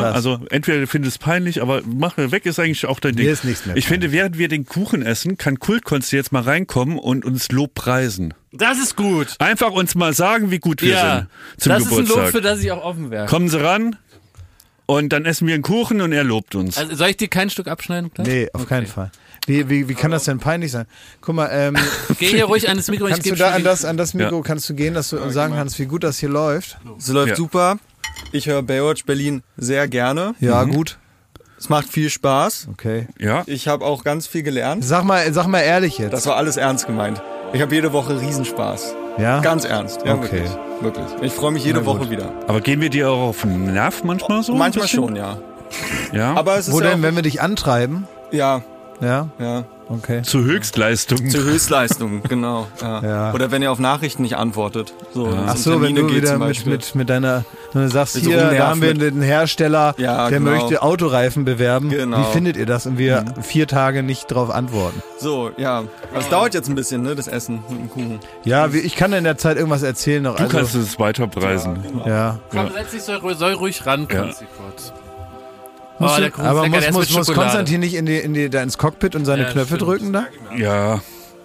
krass. Also entweder du findest es peinlich, aber mach weg ist eigentlich auch dein Ding. Mir ist nichts mehr Ich finde, während wir den Kuchen essen, kann Kultkonst jetzt mal reinkommen und uns Lob preisen. Das ist gut. Einfach uns mal sagen, wie gut wir Ja, sind zum das Geburtstag. ist ein Lob, für das ich auch offen wäre. Kommen Sie ran und dann essen wir einen Kuchen und er lobt uns. Also, soll ich dir kein Stück abschneiden? Klaus? Nee, auf keinen Fall. Wie, wie, wie kann das denn peinlich sein? Guck mal, ähm, Geh hier ruhig an das Mikro. Ich kannst du geb da schon an die- das, an das Mikro, Ja. kannst du gehen, dass du sagen kannst, wie gut das hier läuft? Es läuft Ja. super. Ich höre Baywatch Berlin sehr gerne. Ja, gut. Es macht viel Spaß. Okay. Ja, Ich habe auch ganz viel gelernt. Sag mal, sag mal ehrlich jetzt. Das war alles ernst gemeint. Ich habe jede Woche Riesenspaß. Ja? Ganz ernst. Ja, Okay. wirklich. Wirklich. Ich freue mich jede Na gut. Woche wieder. aber gehen wir dir auch auf den Nerv manchmal so? ein Manchmal bisschen? schon, ja. Ja. Aber es ist Wo ja denn, auch, wenn wir dich antreiben? ja, Ja, ja. okay. Zu Höchstleistungen. Zur Höchstleistung, genau. Ja. Ja. Oder wenn ihr auf Nachrichten nicht antwortet. So, wenn es Ach um so, wenn Termine du geht wieder zum mit, Beispiel. mit, mit deiner, wenn du sagst, Mit so hier, da rumnerven haben wir mit- einen Hersteller, Ja, der genau. möchte Autoreifen bewerben. Genau. Wie findet ihr das? Und wir vier Tage nicht drauf antworten. So, ja. Aber es dauert jetzt ein bisschen, ne, das Essen mit dem Kuchen. Ja, wie, ich kann in der Zeit irgendwas erzählen noch. Du Also, kannst es weiter preisen. ja. Komm, setz dich so ruhig, soll ruhig ran, Konzi, kurz. Musst Oh, du- der Kuchen aber ist lecker, muss, der ist muss, mit muss Schokolade. Konstantin nicht in die, in die, da ins Cockpit und seine Ja, Knöpfe stimmt. drücken da? Ja.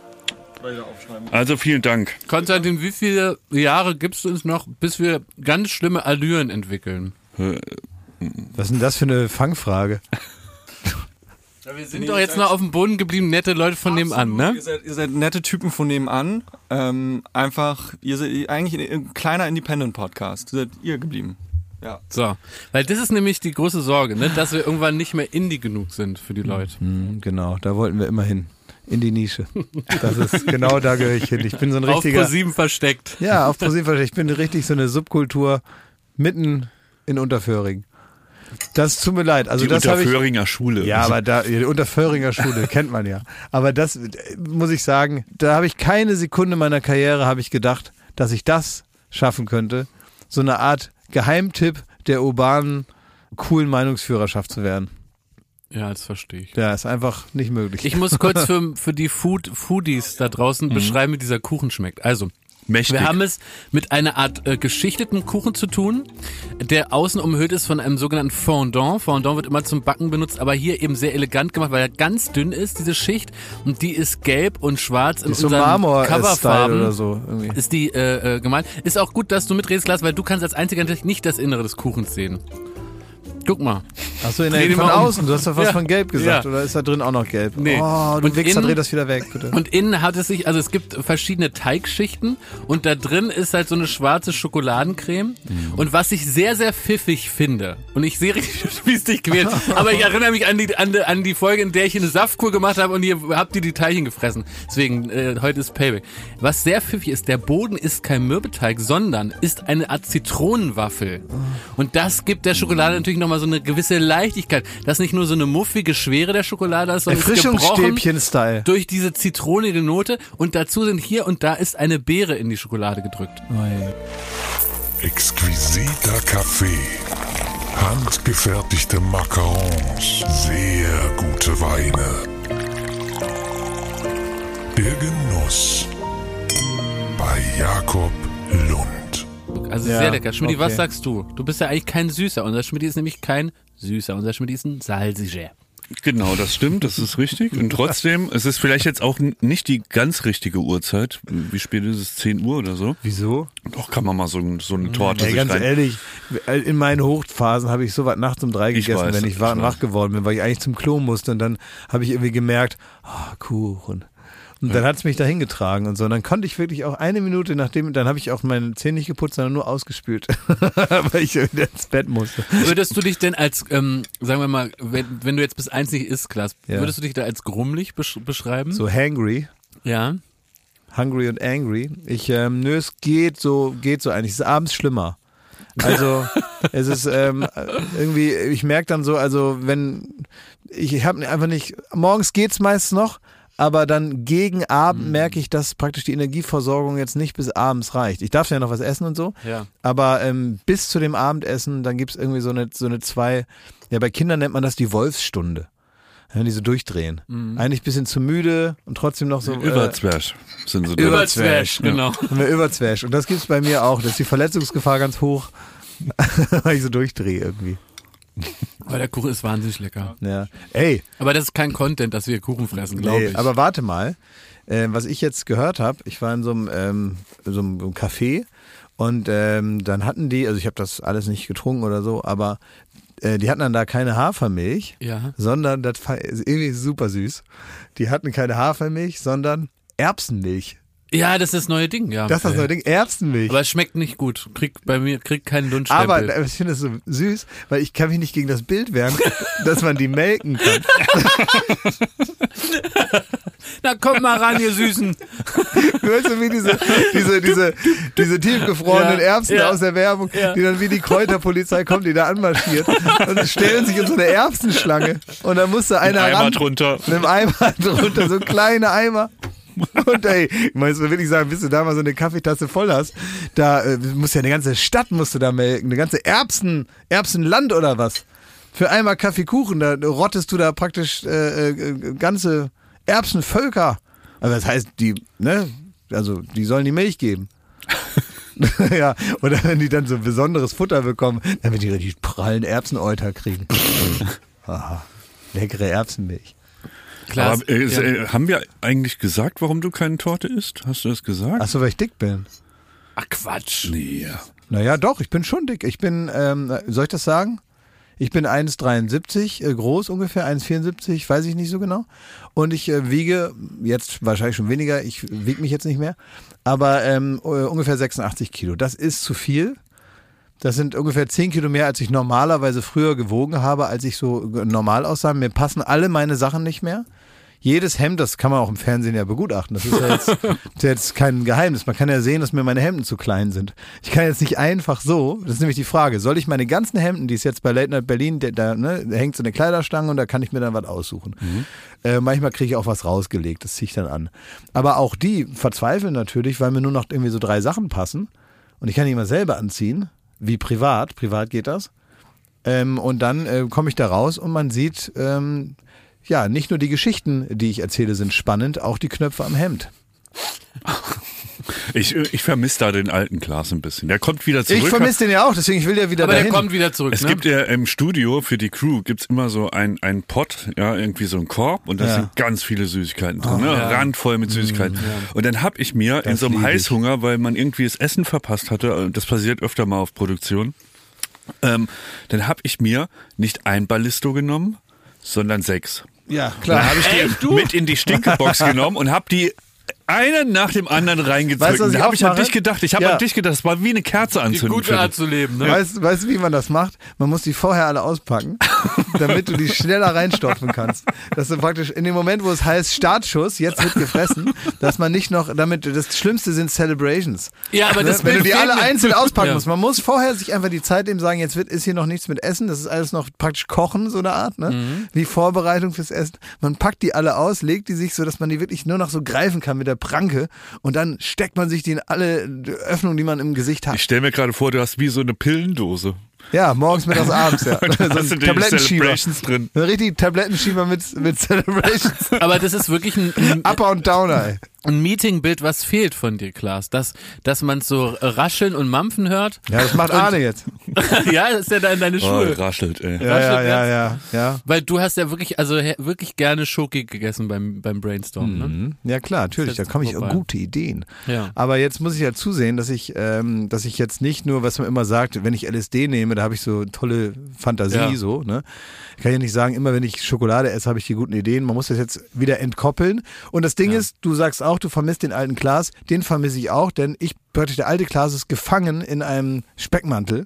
Also vielen Dank. Konstantin, wie viele Jahre gibst du uns noch, bis wir ganz schlimme Allüren entwickeln? Was ist denn das für eine Fangfrage? Ja, wir sind doch jetzt noch auf dem Boden geblieben, nette Leute von nebenan, ne? Ihr seid, ihr seid nette Typen von nebenan. Ähm, einfach, ihr seid eigentlich ein, ein kleiner Independent-Podcast. Ihr seid ihr geblieben. Ja. So, weil das ist nämlich die große Sorge, ne? Dass wir irgendwann nicht mehr Indie genug sind für die Leute. Hm, genau, da wollten wir immer hin. In die Nische. Das ist, genau da gehöre ich hin. Ich bin so ein Auf richtiger... ProSieben versteckt. Ja, auf ProSieben. Ich bin richtig so eine Subkultur mitten in Unterföhring. Das tut mir leid. Also Die das habe ich. Unterföhringer Schule. Ja, aber da die Unterföhringer Schule kennt man ja. Aber das äh, muss ich sagen, da habe ich keine Sekunde meiner Karriere habe ich gedacht, dass ich das schaffen könnte, so eine Art Geheimtipp der urbanen coolen Meinungsführerschaft zu werden. Ja, das verstehe ich. Ja, ist einfach nicht möglich. Ich muss kurz für, für die Food, Foodies da draußen beschreiben, wie dieser Kuchen schmeckt. Also, Mächtig. wir haben es mit einer Art äh, geschichteten Kuchen zu tun, der außen umhüllt ist von einem sogenannten Fondant. Fondant wird immer zum Backen benutzt, aber hier eben sehr elegant gemacht, weil er ganz dünn ist, diese Schicht. Und die ist gelb und schwarz in ist so unseren Marmor-Style Coverfarben. oder so irgendwie. Ist die äh, äh, gemalt. Ist auch gut, dass du mitredest, Klaas, weil du kannst als einziger natürlich nicht das Innere des Kuchens sehen. Guck mal. Achso, Dreh die von mal um. außen. Du hast doch was Ja. von gelb gesagt. Ja. Oder ist da drin auch noch gelb? Nee. Oh, du Und Wichser, innen- dreh das wieder weg, bitte. Und innen hat es sich, also es gibt verschiedene Teigschichten und da drin ist halt so eine schwarze Schokoladencreme. Und was ich sehr, sehr pfiffig finde, und ich sehe richtig, wie es dich quält, aber ich erinnere mich an die, an die, an die Folge, in der ich eine Saftkur gemacht habe und ihr habt ihr die Teilchen gefressen. Deswegen, äh, heute ist Payback. Was sehr pfiffig ist, der Boden ist kein Mürbeteig, sondern ist eine Art Zitronenwaffel. Und das gibt der Schokolade natürlich nochmal so eine gewisse Leichtigkeit, dass nicht nur so eine muffige Schwere der Schokolade ist, sondern ist gebrochen Erfrischungsstäbchen-Style. durch diese zitronige Note und dazu sind hier und da ist eine Beere in die Schokolade gedrückt. Exquisiter Kaffee, handgefertigte Macarons, sehr gute Weine. Der Genuss bei Jakob Lund. Also Ja, sehr lecker. Schmidti, okay. was sagst du? Du bist ja eigentlich kein Süßer. Unser Schmidti ist nämlich kein Süßer. Unser Schmidti ist ein Salziger. Genau, das stimmt, das ist richtig. Und trotzdem, es ist vielleicht jetzt auch n- nicht die ganz richtige Uhrzeit. Wie spät ist es? zehn Uhr oder so? Wieso? Doch, kann man mal so, so eine Torte Ey, sich ganz rein... ehrlich, in meinen Hochphasen habe ich so was nachts um drei Ich gegessen, weiß, wenn ich wach, ich wach weiß. geworden bin, weil ich eigentlich zum Klo musste und dann habe ich irgendwie gemerkt, ah, Kuchen. Und dann hat es mich dahin getragen und so. Und dann konnte ich wirklich auch eine Minute nachdem, dann habe ich auch meine Zähne nicht geputzt, sondern nur ausgespült, weil ich wieder ins Bett musste. Würdest du dich denn als, ähm, sagen wir mal, wenn, wenn du jetzt bis eins nicht isst, Klaas, Ja. würdest du dich da als grummelig besch- beschreiben? So hangry. Ja. Hungry und angry. Ich, ähm, nö, es geht so, geht so eigentlich. Es ist abends schlimmer. Also, es ist ähm, irgendwie, ich merke dann so, also wenn, ich, ich habe einfach nicht, morgens geht's meist noch, aber dann gegen Abend merke ich, dass praktisch die Energieversorgung jetzt nicht bis abends reicht. Ich darf ja noch was essen und so, Ja. aber ähm, bis zu dem Abendessen, dann gibt's irgendwie so eine, so eine zwei, ja bei Kindern nennt man das die Wolfsstunde. Ja, die so durchdrehen. Eigentlich ein bisschen zu müde und trotzdem noch so. Überzwerg sind sie da. Überzwerg, genau. Äh, wir Überzwerg. Und das gibt's bei mir auch. Da ist die Verletzungsgefahr ganz hoch, weil ich so durchdrehe irgendwie. Aber der Kuchen ist wahnsinnig lecker. Ja. Ey, Aber das ist kein Content, dass wir Kuchen fressen, glaube nee, ich. aber warte mal. Äh, was ich jetzt gehört habe, ich war in so einem, ähm, so einem so einem Café und ähm, dann hatten die, also ich habe das alles nicht getrunken oder so, aber äh, die hatten dann da keine Hafermilch, Ja. sondern, das war irgendwie super süß, die hatten keine Hafermilch, sondern Erbsenmilch. Ja, das ist das neue Ding, ja. Das ist das neue Ding, Erbsenmilch. Aber es schmeckt nicht gut. Kriegt bei mir kriegt keinen Aber Lundstempel. äh, ich finde es so süß, weil ich kann mich nicht gegen das Bild wehren, dass man die melken kann. Na komm mal ran, ihr Süßen. Weißt du, wie diese, diese, diese, diese tiefgefrorenen Ja, Erbsen ja, aus der Werbung, ja. die dann wie die Kräuterpolizei kommt, die da anmarschiert und stellen sich in so eine Erbsenschlange und dann musste einer Eimer ran, drunter. mit einem Eimer drunter, so kleine Eimer. Und ey, meinst du wirklich sagen, bis du da mal so eine Kaffeetasse voll hast, da äh, musst ja eine ganze Stadt musst du da melken, eine ganze Erbsen, Erbsenland oder was? Für einmal Kaffeekuchen, da rottest du da praktisch äh, äh, ganze Erbsenvölker. Also das heißt, die, ne, also die sollen die Milch geben. Ja, oder wenn die dann so besonderes Futter bekommen, damit die richtig prallen Erbsenäuter kriegen. Aha, leckere Erbsenmilch. Klar, Aber äh, ja. äh, haben wir eigentlich gesagt, warum du keine Torte isst? Hast du das gesagt? Ach so, weil ich dick bin. Ach Quatsch. Nee. Naja, doch, ich bin schon dick. Ich bin, ähm, soll ich das sagen? Ich bin eins Komma dreiundsiebzig äh, groß ungefähr, eins Komma vierundsiebzig, weiß ich nicht so genau. Und ich äh, wiege, jetzt wahrscheinlich schon weniger, ich wiege mich jetzt nicht mehr, aber ähm, äh, ungefähr sechsundachtzig Kilo. Das ist zu viel. Das sind ungefähr zehn Kilo mehr, als ich normalerweise früher gewogen habe, als ich so normal aussah. Mir passen alle meine Sachen nicht mehr. Jedes Hemd, das kann man auch im Fernsehen ja begutachten. Das ist ja jetzt, ist ja jetzt kein Geheimnis. Man kann ja sehen, dass mir meine Hemden zu klein sind. Ich kann jetzt nicht einfach so, das ist nämlich die Frage, soll ich meine ganzen Hemden, die es jetzt bei Late Night Berlin, da, da, ne, da hängt so eine Kleiderstange und da kann ich mir dann was aussuchen. Mhm. Äh, manchmal kriege ich auch was rausgelegt, das ziehe ich dann an. Aber auch die verzweifeln natürlich, weil mir nur noch irgendwie so drei Sachen passen und ich kann die immer selber anziehen, wie privat, privat geht das. Ähm, und dann äh, komme ich da raus und man sieht, ähm, ja, nicht nur die Geschichten, die ich erzähle, sind spannend, auch die Knöpfe am Hemd. Ich, ich vermisse da den alten Klaas ein bisschen. Der kommt wieder zurück. Ich vermisse den ja auch, deswegen ich will ja wieder Aber dahin. der kommt wieder zurück, Es ne? gibt ja im Studio für die Crew gibt's immer so ein, ein Pot, ja, irgendwie so ein Korb und da Ja. sind ganz viele Süßigkeiten drin, ne? ja. Randvoll mit Süßigkeiten. Und dann hab ich mir in Das so einem lieb ich. Heißhunger, weil man irgendwie das Essen verpasst hatte, das passiert öfter mal auf Produktion, ähm, dann hab ich mir nicht ein Ballisto genommen, sondern sechs. Ja, Dann klar. habe ich die mit in die Stinkebox genommen und habe die einen nach dem anderen reingedrückt. Weißt du, was ich da habe ich an aufmache? dich gedacht. Ich habe Ja. an dich gedacht, das war wie eine Kerze Die anzünden. gute für Art dich. zu leben, ne? Weißt, weißt du, wie man das macht? Man muss die vorher alle auspacken, damit du die schneller reinstopfen kannst. Dass du praktisch in dem Moment, wo es heißt Startschuss, jetzt wird gefressen, dass man nicht noch, damit, das Schlimmste sind Celebrations. Ja, aber Ne? das Wenn du Bild die alle fehlt mir. einzeln auspacken Ja. musst. Man muss vorher sich einfach die Zeit eben sagen, jetzt wird, ist hier noch nichts mit Essen, das ist alles noch praktisch Kochen, so eine Art, ne? Mhm. Wie Vorbereitung fürs Essen. Man packt die alle aus, legt die sich so, dass man die wirklich nur noch so greifen kann mit der Pranke und dann steckt man sich die in alle Öffnungen, die man im Gesicht hat. Ich stelle mir gerade vor, du hast wie so eine Pillendose. Ja, morgens, mittags, abends, ja. Und da hast du die Tablettenschieber. Celebrations drin. Ein richtig Tablettenschieber mit, mit Celebrations. Aber das ist wirklich ein, ein, Upper und Downer, ey. ein Meetingbild, was fehlt von dir, Klaas. Dass, dass man so rascheln und mampfen hört. Ja, das macht Arne jetzt. Ja, das ist ja da in deine Oh, Schuhe. raschelt, ey. Ja, ja, ja, ja, ja. Weil du hast ja wirklich, also he- wirklich gerne Schoki gegessen beim, beim Brainstorm, ne? Ja, klar, natürlich, da Jetzt komme ich auf vorbei. gute Ideen. Ja. Aber jetzt muss ich ja zusehen, dass ich, ähm, dass ich jetzt nicht nur, was man immer sagt, wenn ich L S D nehme, da habe ich so tolle Fantasie, Ja. so, ne? Ich kann ja nicht sagen, immer wenn ich Schokolade esse, habe ich die guten Ideen. Man muss das jetzt wieder entkoppeln. Und das Ding Ja. ist, du sagst auch, du vermisst den alten Klaas, den vermisse ich auch, denn ich, praktisch der alte Klaas ist gefangen in einem Speckmantel.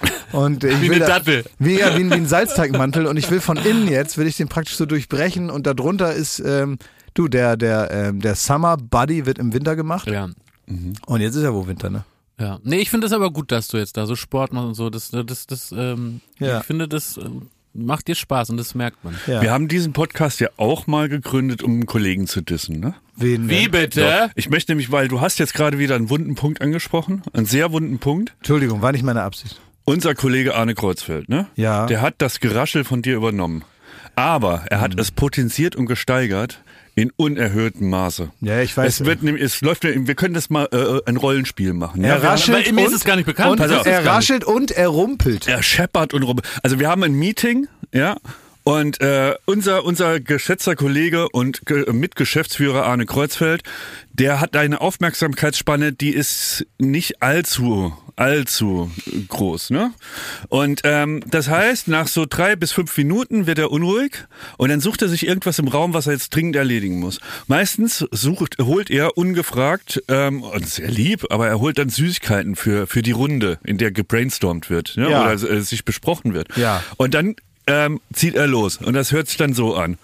Und ich Wie will eine da- Dattel. Wie, ja, wie, ein- wie ein Salzteigmantel und ich will von innen jetzt, will ich den praktisch so durchbrechen und darunter ist, ähm, du, der, der, ähm, der Summer Body wird im Winter gemacht Ja. und jetzt ist ja wohl Winter, ne? Ja. Nee, ich finde das aber gut, dass du jetzt da so Sport machst und so. Das, das, das, ähm, Ja. ich finde, das ähm, macht dir Spaß und das merkt man. Ja. Wir haben diesen Podcast ja auch mal gegründet, um einen Kollegen zu dissen, ne? Wen Wie denn? bitte? Ich möchte nämlich, weil du hast jetzt gerade wieder einen wunden Punkt angesprochen, einen sehr wunden Punkt. Entschuldigung, war nicht meine Absicht. Unser Kollege Arne Kreuzfeld, ne? Ja. Der hat das Geraschel von dir übernommen. Aber er hat es potenziert und gesteigert, In unerhöhtem Maße. Ja, ich weiß. Es wird nämlich, es läuft, wir können das mal äh, ein Rollenspiel machen. Er Ja, raschelt Weil mir und, ist es gar nicht bekannt. und Pass auf. er raschelt und er rumpelt. er scheppert und rum. Also wir haben ein Meeting, ja, und äh, unser unser geschätzter Kollege und Ge- Mitgeschäftsführer Arne Kreuzfeld, der hat eine Aufmerksamkeitsspanne, die ist nicht allzu allzu groß, ne? Und ähm, das heißt, nach so drei bis fünf Minuten wird er unruhig und dann sucht er sich irgendwas im Raum, was er jetzt dringend erledigen muss. Meistens sucht, holt er ungefragt, ähm, und sehr lieb, aber er holt dann Süßigkeiten für für die Runde, in der gebrainstormt wird, ne? Ja. Oder äh, sich besprochen wird. Ja. Und dann ähm, zieht er los und das hört sich dann so an.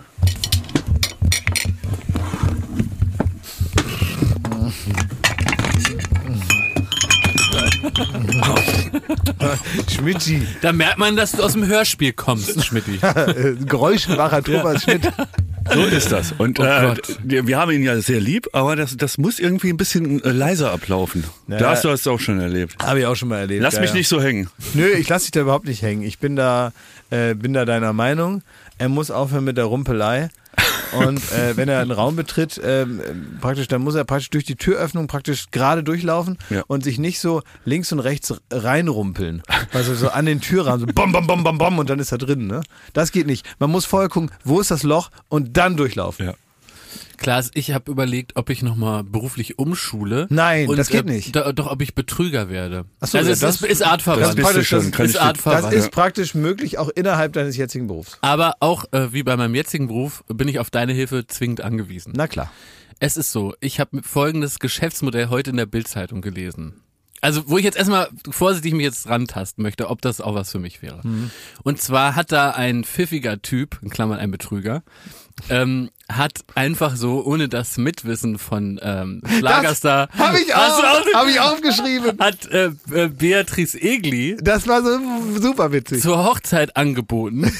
Schmidti. Da merkt man, dass du aus dem Hörspiel kommst, Schmidti. Äh, Geräuschenmacher Thomas Schmidt. So ist das. Und Oh äh, Gott. wir wir haben ihn ja sehr lieb, aber das, das muss irgendwie ein bisschen äh, leiser ablaufen. Ja. Da hast du das auch schon erlebt. Habe ich auch schon mal erlebt. Lass ja, mich ja. nicht so hängen. Nö, ich lasse dich da überhaupt nicht hängen. Ich bin da, äh, bin da deiner Meinung. Er muss aufhören mit der Rumpelei. Und äh, wenn er einen Raum betritt, ähm, praktisch, dann muss er praktisch durch die Türöffnung praktisch gerade durchlaufen Ja. und sich nicht so links und rechts reinrumpeln. Also so an den Türrahmen, so bom, bom, bom, bom, bom und dann ist er drin. Ne? Das geht nicht. Man muss vorher gucken, wo ist das Loch und dann durchlaufen. Ja. Klaas, ich habe überlegt, ob ich nochmal beruflich umschule. Nein, und, das geht äh, nicht. Do, doch, ob ich Betrüger werde. Ach so, also ja, es das- ist, ist artverwandt. Das bist du praktisch schon. das- Kann ist ich dir- artverwandt. Das ist praktisch möglich, auch innerhalb deines jetzigen Berufs. Aber auch äh, wie bei meinem jetzigen Beruf bin ich auf deine Hilfe zwingend angewiesen. Na klar. Es ist so, ich habe folgendes Geschäftsmodell heute in der Bild-Zeitung gelesen. Also wo ich jetzt erstmal vorsichtig mich jetzt rantasten möchte, ob das auch was für mich wäre. Mhm. Und zwar hat da ein pfiffiger Typ, in Klammern ein Betrüger, ähm, hat einfach so, ohne das Mitwissen von ähm, Schlagerstar... Habe ich Hast du auch, habe ich aufgeschrieben. hat äh, äh, Beatrice Egli Das war so super witzig. zur Hochzeit angeboten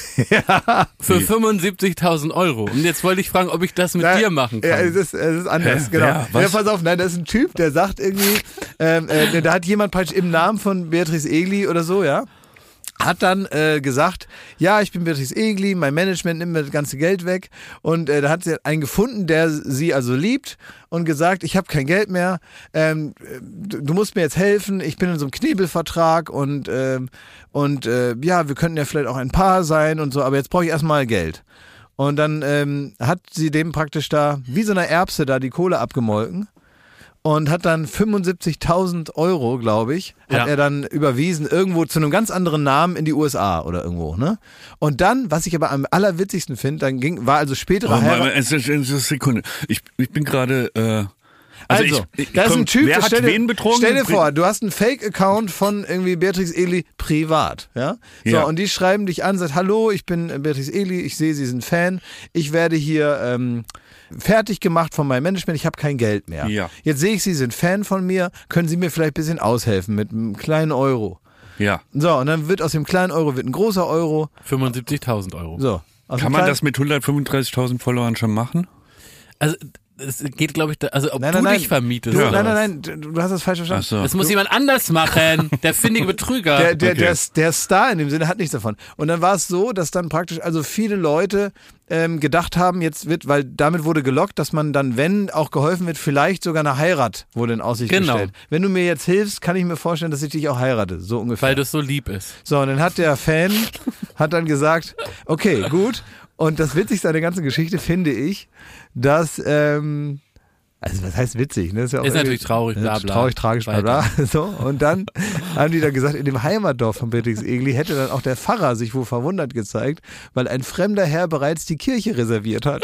für fünfundsiebzigtausend Euro. Und jetzt wollte ich fragen, ob ich das mit Nein, dir machen Ja, kann. es ist, es ist anders, Hä? genau. Wer? Was? Ja, pass auf, nein, das ist ein Typ, der sagt irgendwie, ähm, äh, da hat jemand praktisch im Namen von Beatrice Egli oder so, ja, hat dann äh, gesagt, ja, ich bin Beatrice Egli, mein Management nimmt mir das ganze Geld weg und äh, da hat sie einen gefunden, der sie also liebt und gesagt, ich habe kein Geld mehr, ähm, du, du musst mir jetzt helfen, ich bin in so einem Knebelvertrag und ähm, und äh, ja, wir könnten ja vielleicht auch ein Paar sein und so, aber jetzt brauche ich erstmal Geld. Und dann ähm, hat sie dem praktisch da, wie so eine Erbse da, die Kohle abgemolken und hat dann fünfundsiebzigtausend Euro, glaube ich, hat Ja. er dann überwiesen, irgendwo zu einem ganz anderen Namen in die U S A oder irgendwo, ne? Und dann, was ich aber am allerwitzigsten finde, dann ging, war also spätere Oh, mal, Heirat. es ist- es ist eine Sekunde. Ich, ich bin gerade. Äh, also, Also, ich, ich, da ist komm, ein Typ, wer der hat stell dir, wen betrogen? Stell dir vor, du hast einen Fake-Account von irgendwie Beatrice Egli privat, ja? So, Ja. und die schreiben dich an, sagt, hallo, ich bin Beatrice Egli, ich sehe, Sie sind Fan, ich werde hier ähm, fertig gemacht von meinem Management, ich habe kein Geld mehr. Ja. Jetzt sehe ich, Sie sind Fan von mir, können Sie mir vielleicht ein bisschen aushelfen mit einem kleinen Euro? Ja. So, und dann wird aus dem kleinen Euro wird ein großer Euro. fünfundsiebzigtausend Euro. So. Aus dem Kann man kleinen- das mit hundertfünfunddreißigtausend Followern schon machen? Also es geht, glaube ich, da, also ob Nein, du nein, nein. dich vermietest. Du, oder nein, was? nein, nein, du, du hast das falsch verstanden. Ach so. Das muss jemand anders machen. Der findige Betrüger. Der, der, Okay. der, der Star in dem Sinne hat nichts davon. Und dann war es so, dass dann praktisch also viele Leute ähm, gedacht haben, jetzt wird, weil damit wurde gelockt, dass man dann, wenn auch geholfen wird, vielleicht sogar eine Heirat wurde in Aussicht Genau. gestellt. Wenn du mir jetzt hilfst, kann ich mir vorstellen, dass ich dich auch heirate. So ungefähr. weil das so lieb ist. So, und dann hat der Fan hat dann gesagt, okay, gut. Und das Witzigste an der ganzen Geschichte finde ich, dass ähm, also was heißt witzig, ne? Ist, ja auch Ist irgendwie- natürlich traurig, bla, bla. Traurig, tragisch, bla bla. So, und dann haben die dann gesagt, in dem Heimatdorf von Beatrice Egli hätte dann auch der Pfarrer sich wohl verwundert gezeigt, weil ein fremder Herr bereits die Kirche reserviert hat.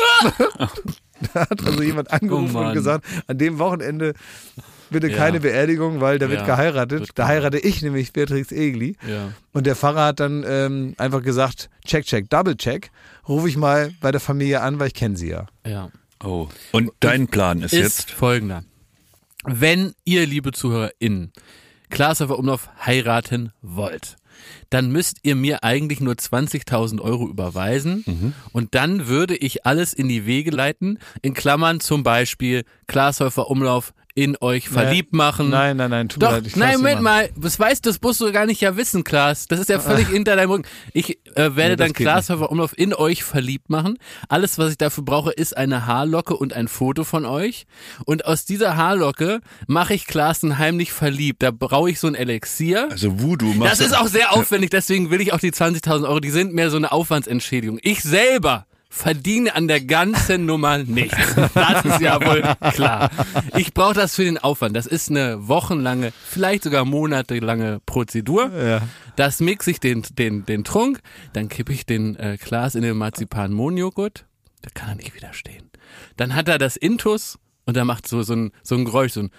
Da hat also jemand angerufen Oh und Mann. gesagt, an dem Wochenende bitte Ja. keine Beerdigung, weil da wird Ja, geheiratet. wird Da heirate ich nämlich Beatrice Egli. Ja. Und der Pfarrer hat dann ähm, einfach gesagt, check, check, double check, rufe ich mal bei der Familie an, weil ich kenne sie ja. Ja. Oh. Und dein Plan ist, Ist jetzt? folgender. Wenn ihr, liebe ZuhörerInnen, Klaas Häufer Umlauf heiraten wollt, dann müsst ihr mir eigentlich nur zwanzigtausend Euro überweisen Mhm. und dann würde ich alles in die Wege leiten, in Klammern zum Beispiel Klaas Häufer Umlauf in euch verliebt machen. Nein, nein, nein, tut mir Doch, leid, ich nein, lass Moment ihn mal, das weißt du, das musst du gar nicht ja wissen, Klaas. Das ist ja völlig hinter deinem Rücken. Ich äh, werde Nee, das dann geht Klaas Häufer Umlauf in euch verliebt machen. Alles, was ich dafür brauche, ist eine Haarlocke und ein Foto von euch. Und aus dieser Haarlocke mache ich Klaassen heimlich verliebt. Da brauche ich so ein Elixier. Also Voodoo machst Das ist auch sehr aufwendig, deswegen will ich auch die zwanzigtausend Euro, die sind mehr so eine Aufwandsentschädigung. Ich selber verdiene an der ganzen Nummer nichts. Das ist ja wohl klar. Ich brauche das für den Aufwand. Das ist eine wochenlange, vielleicht sogar monatelange Prozedur. Ja. Das mixe ich den, den, den Trunk, dann kippe ich den äh, Klaas in den Marzipan-Mohnjoghurt. Da kann er nicht widerstehen. Dann hat er das Intus und er macht so, so, ein, so ein Geräusch, so ein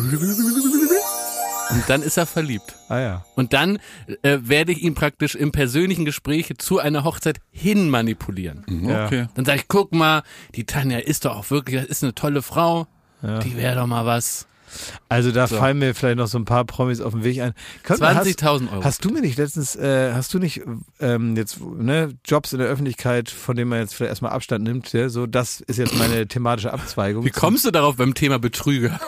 und dann ist er verliebt. Ah ja. Und dann äh, werde ich ihn praktisch im persönlichen Gespräch zu einer Hochzeit hin manipulieren. Ja. Okay. Dann sage ich, guck mal, die Tanja ist doch auch wirklich, das ist eine tolle Frau, die wäre doch mal was. Also da fallen mir vielleicht noch so ein paar Promis auf den Weg ein. Könnt- zwanzigtausend hast, Euro. Hast du mir nicht letztens, äh, hast du nicht ähm, jetzt ne, Jobs in der Öffentlichkeit, von denen man jetzt vielleicht erstmal Abstand nimmt, ja, so das ist jetzt meine thematische Abzweigung. Wie kommst du darauf beim Thema Betrüger?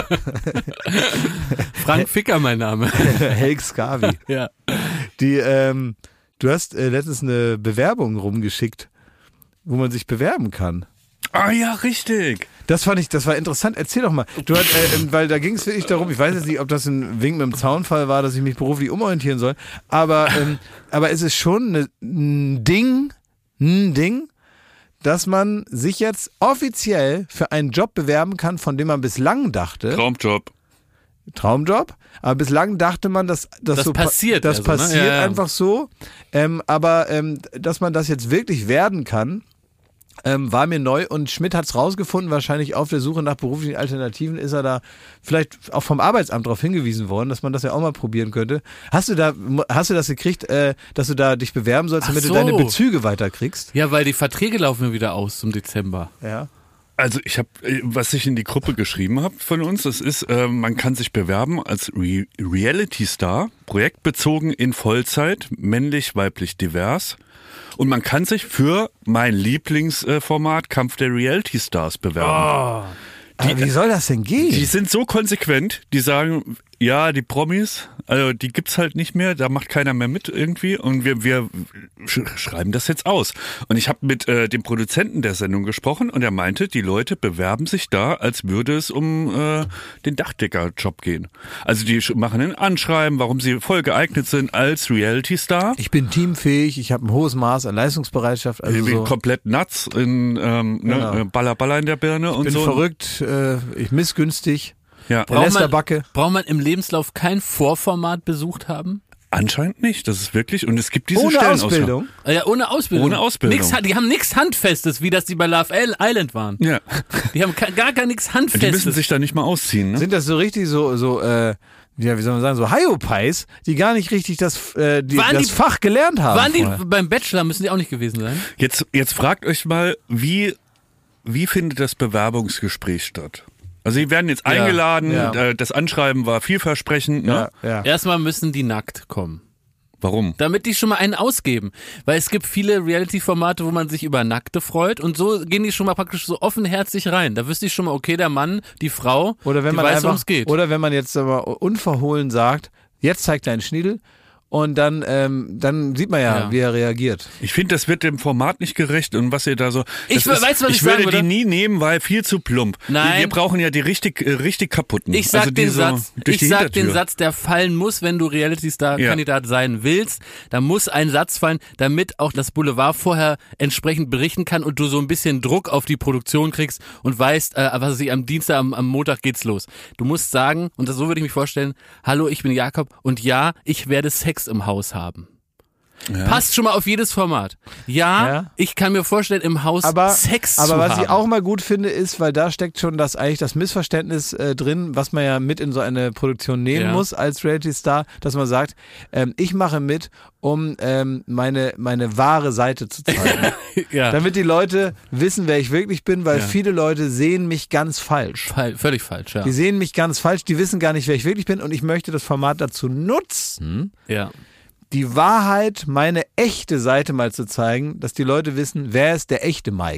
Frank Ficker mein Name. Helg Scavi. Ja. Die, ähm, du hast äh, letztens eine Bewerbung rumgeschickt, wo man sich bewerben kann. Ah ja, richtig. Das fand ich, das war interessant. Erzähl doch mal. Du hast, äh, weil da ging es wirklich darum, ich weiß jetzt nicht, ob das ein Wink mit dem Zaunfall war, dass ich mich beruflich umorientieren soll, aber, ähm, aber es ist schon eine, ein Ding, ein Ding, dass man sich jetzt offiziell für einen Job bewerben kann, von dem man bislang dachte, Traumjob. Traumjob, aber bislang dachte man, dass, dass Das so pa- passiert das also, ne? passiert Ja, ja. einfach so, ähm, aber ähm, dass man das jetzt wirklich werden kann, ähm, war mir neu und Schmidt hat es rausgefunden, wahrscheinlich auf der Suche nach beruflichen Alternativen ist er da vielleicht auch vom Arbeitsamt darauf hingewiesen worden, dass man das ja auch mal probieren könnte. Hast du da, hast du das gekriegt, äh, dass du da dich bewerben sollst, Ach damit so. du deine Bezüge weiterkriegst? Ja, weil die Verträge laufen ja wieder aus zum Dezember. Ja. Also ich habe, was ich in die Gruppe geschrieben habe von uns, das ist, äh, man kann sich bewerben als Re- Reality-Star, projektbezogen in Vollzeit, männlich, weiblich, divers. Und man kann sich für mein Lieblingsformat Kampf der Reality-Stars bewerben. Aber wie soll das denn gehen? Die sind so konsequent, die sagen, ja, die Promis, also die gibt's halt nicht mehr, da macht keiner mehr mit irgendwie und wir, wir sch- schreiben das jetzt aus. Und ich habe mit äh, dem Produzenten der Sendung gesprochen und er meinte, die Leute bewerben sich da, als würde es um äh, den Dachdecker-Job gehen. Also die sch- machen ein Anschreiben, warum sie voll geeignet sind als Reality-Star. Ich bin teamfähig, ich habe ein hohes Maß an Leistungsbereitschaft. Also Ich bin so, komplett nuts, in, ähm, Genau. ne, Baller Baller in der Birne und bin so. verrückt, äh, ich missgünstig. Ja. Der Braucht man, Lästerbacke. braucht man im Lebenslauf kein Vorformat besucht haben? Anscheinend nicht, das ist wirklich, und es gibt diese Ohne Stellenausschreibung. Ausbildung. Äh, Ja, ohne Ausbildung. Ohne Ausbildung. Nix, die haben nichts Handfestes, wie das die bei Love Island waren. Ja. Die haben ka- gar, gar nichts Die Handfestes. müssen sich da nicht mal ausziehen, ne? Sind das so richtig so, so, äh, ja, wie soll man sagen, so Hyopies, die gar nicht richtig das, äh, die, Waren das die- Fach gelernt haben. Waren die vorher. beim Bachelor, müssen die auch nicht gewesen sein? Jetzt, jetzt fragt euch mal, wie, wie findet das Bewerbungsgespräch statt? Also sie werden jetzt eingeladen, ja. äh, das Anschreiben war vielversprechend, ne? Ja, ja. Erstmal müssen die nackt kommen. Warum? Damit die schon mal einen ausgeben. Weil es gibt viele Reality-Formate, wo man sich über Nackte freut und so gehen die schon mal praktisch so offenherzig rein. Da wüsste ich schon mal, okay, der Mann, die Frau, Oder wenn die man weiß, worum einfach, es geht. oder wenn man jetzt aber unverhohlen sagt, jetzt zeigt deinen Schniedel und dann, ähm, dann sieht man ja, Ja. wie er reagiert. Ich finde, das wird dem Format nicht gerecht und was ihr da so. Ich das weiß, was ich ich würde sagen die würde. nie nehmen, weil viel zu plump. Nein. Wir brauchen ja die richtig, äh, richtig kaputten. Ich sag also die den so Satz, durch ich die sag Hintertür. den Satz, der fallen muss, wenn du Reality-Star-Kandidat sein willst. Da muss ein Satz fallen, damit auch das Boulevard vorher entsprechend berichten kann und du so ein bisschen Druck auf die Produktion kriegst und weißt, äh, was weiß ich, am Dienstag, am, am Montag geht's los. Du musst sagen, und das, so würde ich mich vorstellen, hallo, ich bin Jakob und ja, ich werde Sex im Haus haben. Ja. Passt schon mal auf jedes Format. Ja, Ja. ich kann mir vorstellen, im Haus Aber, Sex aber zu was haben. ich auch mal gut finde, ist, weil da steckt schon das eigentlich das Missverständnis äh, drin, was man ja mit in so eine Produktion nehmen Ja. muss als Reality-Star, dass man sagt, ähm, ich mache mit, um ähm, meine, meine wahre Seite zu zeigen. ja. Damit die Leute wissen, wer ich wirklich bin, weil Ja. viele Leute sehen mich ganz falsch. Fall, völlig falsch, ja. Die sehen mich ganz falsch, die wissen gar nicht, wer ich wirklich bin und ich möchte das Format dazu nutzen, ja. die Wahrheit, meine echte Seite mal zu zeigen, dass die Leute wissen, wer ist der echte Mike.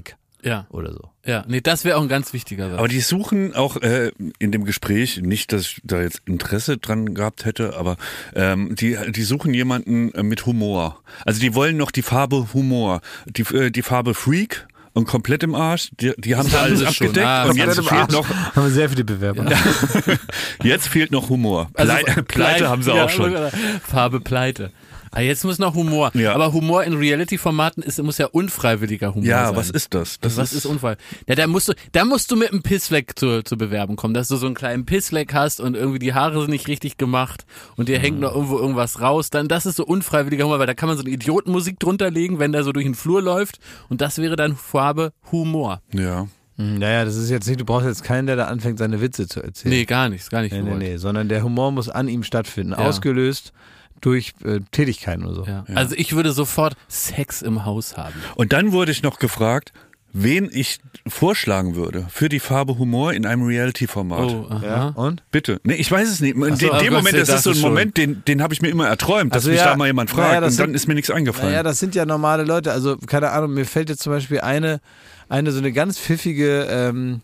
Ja. oder so. Ja, nee, das wäre auch ein ganz wichtiger Satz. Aber die suchen auch äh, in dem Gespräch, nicht, dass ich da jetzt Interesse dran gehabt hätte, aber ähm, die, die suchen jemanden äh, mit Humor. Also die wollen noch die Farbe Humor. Die, äh, die Farbe Freak und komplett im Arsch, die, die haben sie haben alles sie schon. abgedeckt Ah, und komplett jetzt im fehlt Arsch. noch, Haben wir sehr viele Bewerber. jetzt fehlt noch Humor. Also, Pleite, Pleite haben sie ja, auch schon. Farbe Pleite. Ah, jetzt muss noch Humor. Ja. Aber Humor in Reality-Formaten ist, muss ja unfreiwilliger Humor Ja, sein. was ist das? Das was ist, ist unfreiwillig? Ja, da musst du, da musst du mit einem Pissfleck zur, zur Bewerbung kommen, dass du so einen kleinen Pissfleck hast und irgendwie die Haare sind nicht richtig gemacht und dir hängt noch irgendwo irgendwas raus. Dann, das ist so unfreiwilliger Humor, weil da kann man so eine Idiotenmusik drunter legen, wenn der so durch den Flur läuft und das wäre dann Farbe Humor. Ja. Naja, das ist jetzt nicht, du brauchst jetzt keinen, der da anfängt, seine Witze zu erzählen. Nee, gar nichts, gar nicht. nee, nee, gewollt. nee, sondern der Humor muss an ihm stattfinden, Ja. ausgelöst durch äh, Tätigkeiten oder so. Ja. Also ich würde sofort Sex im Haus haben. Und dann wurde ich noch gefragt, wen ich vorschlagen würde für die Farbe Humor in einem Reality-Format. Oh, aha. Ja, und? Bitte. Nee, ich weiß es nicht. In Ach so, dem, oh dem Gott, Moment, ich das ist so ein dachte schon. Moment, den, den habe ich mir immer erträumt, dass Also mich ja, da mal jemand fragt. naja, das und dann sind- ist mir nichts eingefallen. Naja, das sind ja normale Leute. Also, keine Ahnung, mir fällt jetzt zum Beispiel eine, eine so eine ganz pfiffige ähm,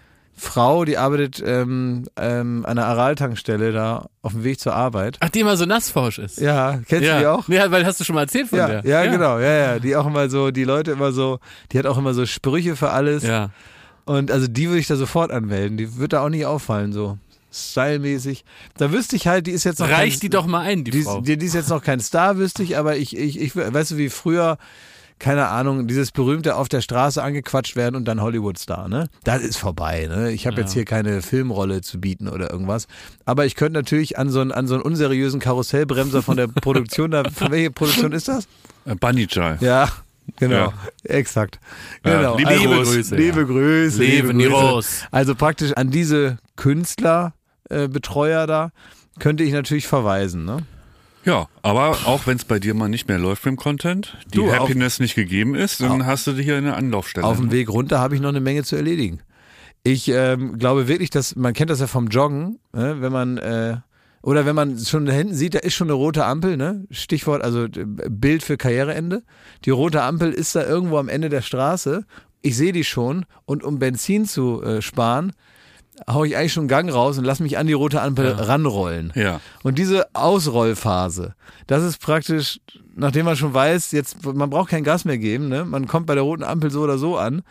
Frau, die arbeitet ähm, ähm, an einer Araltankstelle da auf dem Weg zur Arbeit. Ach, die immer so nassforsch ist. Ja, kennst ja. du die auch? Ja, weil hast du schon mal erzählt von Ja, der. ja, genau, ja, ja. Die auch immer so, die Leute immer so, die hat auch immer so Sprüche für alles. Ja. Und also die würde ich da sofort anmelden. Die wird da auch nicht auffallen, so stylmäßig. Da wüsste ich halt, die ist jetzt noch Reich kein, die doch mal ein, die, die, Frau. die, die ist jetzt noch kein Star, wüsste ich, aber ich, ich, ich, weißt du, wie früher, keine Ahnung, dieses berühmte auf der Straße angequatscht werden und dann Hollywood-Star, ne? Das ist vorbei, ne? Ich habe Ja. jetzt hier keine Filmrolle zu bieten oder irgendwas. Aber ich könnte natürlich an so einen, an so einen unseriösen Karussellbremser von der Produktion, da, von welcher Produktion ist das? Äh, Bunny Jai. Ja, genau, Ja. exakt. Ja, Genau. liebe also, Grüße, Liebe ja. Grüße. Leben liebe die Grüße. Rose. Also praktisch an diese Künstler, äh, Betreuer da, könnte ich natürlich verweisen, ne? Ja, aber auch wenn es bei dir mal nicht mehr läuft mit dem Content, die Du, auf- Happiness nicht gegeben ist, dann hast du hier eine Anlaufstelle. Auf dem Weg runter habe ich noch eine Menge zu erledigen. Ich ähm, glaube wirklich, dass man kennt das ja vom Joggen, ne? Wenn man äh, oder wenn man schon da hinten sieht, da ist schon eine rote Ampel, ne? Stichwort, also äh, Bild für Karriereende. Die rote Ampel ist da irgendwo am Ende der Straße. Ich sehe die schon und um Benzin zu äh, sparen, hau ich eigentlich schon einen Gang raus und lass mich an die rote Ampel Ja. ranrollen. Ja. Und diese Ausrollphase, das ist praktisch, nachdem man schon weiß, jetzt man braucht kein Gas mehr geben, ne? Man kommt bei der roten Ampel so oder so an.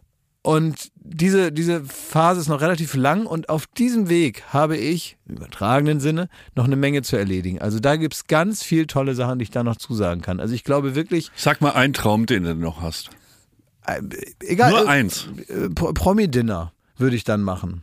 Und diese, diese Phase ist noch relativ lang und auf diesem Weg habe ich, im übertragenen Sinne, noch eine Menge zu erledigen. Also da gibt's ganz viel tolle Sachen, die ich da noch zusagen kann. Also ich glaube wirklich, Sag mal einen Traum, den du noch hast. äh, egal, Nur äh, eins. äh, Pro- Promi-Dinner würde ich dann machen.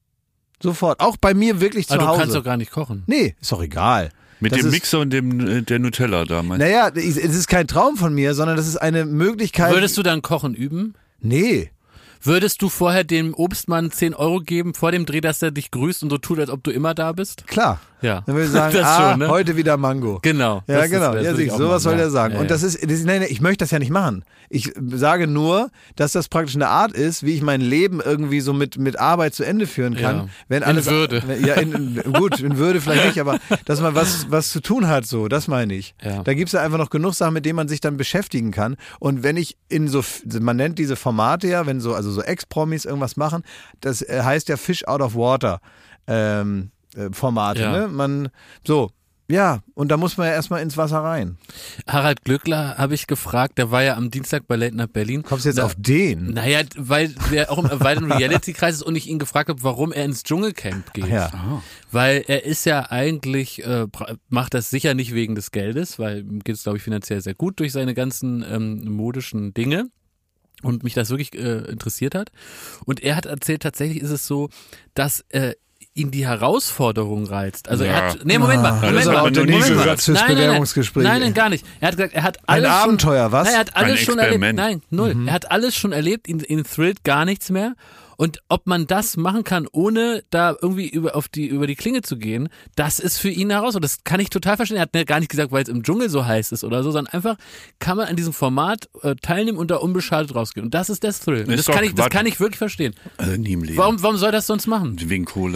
Sofort. Auch bei mir wirklich zu Aber du Hause. kannst doch gar nicht kochen. Nee, ist doch egal. Mit Das dem ist- Mixer und dem äh, der Nutella da. Meinst Naja, es ist kein Traum von mir, sondern das ist eine Möglichkeit. Würdest du dann Kochen üben? Nee. Würdest du vorher dem Obstmann zehn Euro geben vor dem Dreh, dass er dich grüßt und so tut, als ob du immer da bist? Klar. Ja. Dann würde ich sagen, Das ah, schon, ne? heute wieder Mango. Genau. Ja, Das ist- genau. das ja, würde ich siehst, auch sowas machen, soll ja. der sagen. Ja, Und ja. das ist, das ist, nein, nein, ich möchte das ja nicht machen. Ich sage nur, dass das praktisch eine Art ist, wie ich mein Leben irgendwie so mit, mit Arbeit zu Ende führen kann. Ja. Wenn In alles, Würde. Ja, in, in, gut, in Würde vielleicht nicht, aber dass man was, was zu tun hat, so, das meine ich. Ja. Da gibt's ja einfach noch genug Sachen, mit denen man sich dann beschäftigen kann. Und wenn ich in so, man nennt diese Formate ja, wenn so, also so Ex-Promis irgendwas machen, das äh, heißt ja Fish out of water ähm, äh, Formate, Ja. ne? Man, so, ja, und da muss man ja erstmal ins Wasser rein. Harald Glückler habe ich gefragt, der war ja am Dienstag bei Late Night Berlin. Kommst du jetzt Na, auf den? Naja, weil der auch im weiteren Reality-Kreis ist und ich ihn gefragt habe, warum er ins Dschungelcamp geht. Ja. Weil er ist ja eigentlich, äh, bra- macht das sicher nicht wegen des Geldes, weil ihm geht es, glaube ich, finanziell sehr gut durch seine ganzen ähm, modischen Dinge. Und mich das wirklich äh, interessiert hat. Und er hat erzählt, tatsächlich ist es so, dass äh, ihn die Herausforderung reizt. Also er Ja. hat, nee, Moment mal, Ah, Moment das mal, hat man noch nie Moment mal. gehört fürs Nein, nein, nein. Bewerbungsgespräch. Nein, nein, gar nicht. Er hat gesagt, er hat Ein alles Abenteuer, schon, was? Nein, er hat alles Ein schon erlebt. Experiment. Nein, null. Er hat alles schon erlebt, ihn, ihn thrillt gar nichts mehr. Und ob man das machen kann, ohne da irgendwie über, auf die, über die Klinge zu gehen, das ist für ihn heraus. Und das kann ich total verstehen. Er hat mir gar nicht gesagt, weil es im Dschungel so heiß ist oder so, sondern einfach kann man an diesem Format äh, teilnehmen und da unbeschadet rausgehen. Und das ist der Thrill. Und Ist das doch kann ich, das Quatsch. kann ich wirklich verstehen. Also nie im Leben. Warum, warum soll das sonst machen? Wegen Kohle.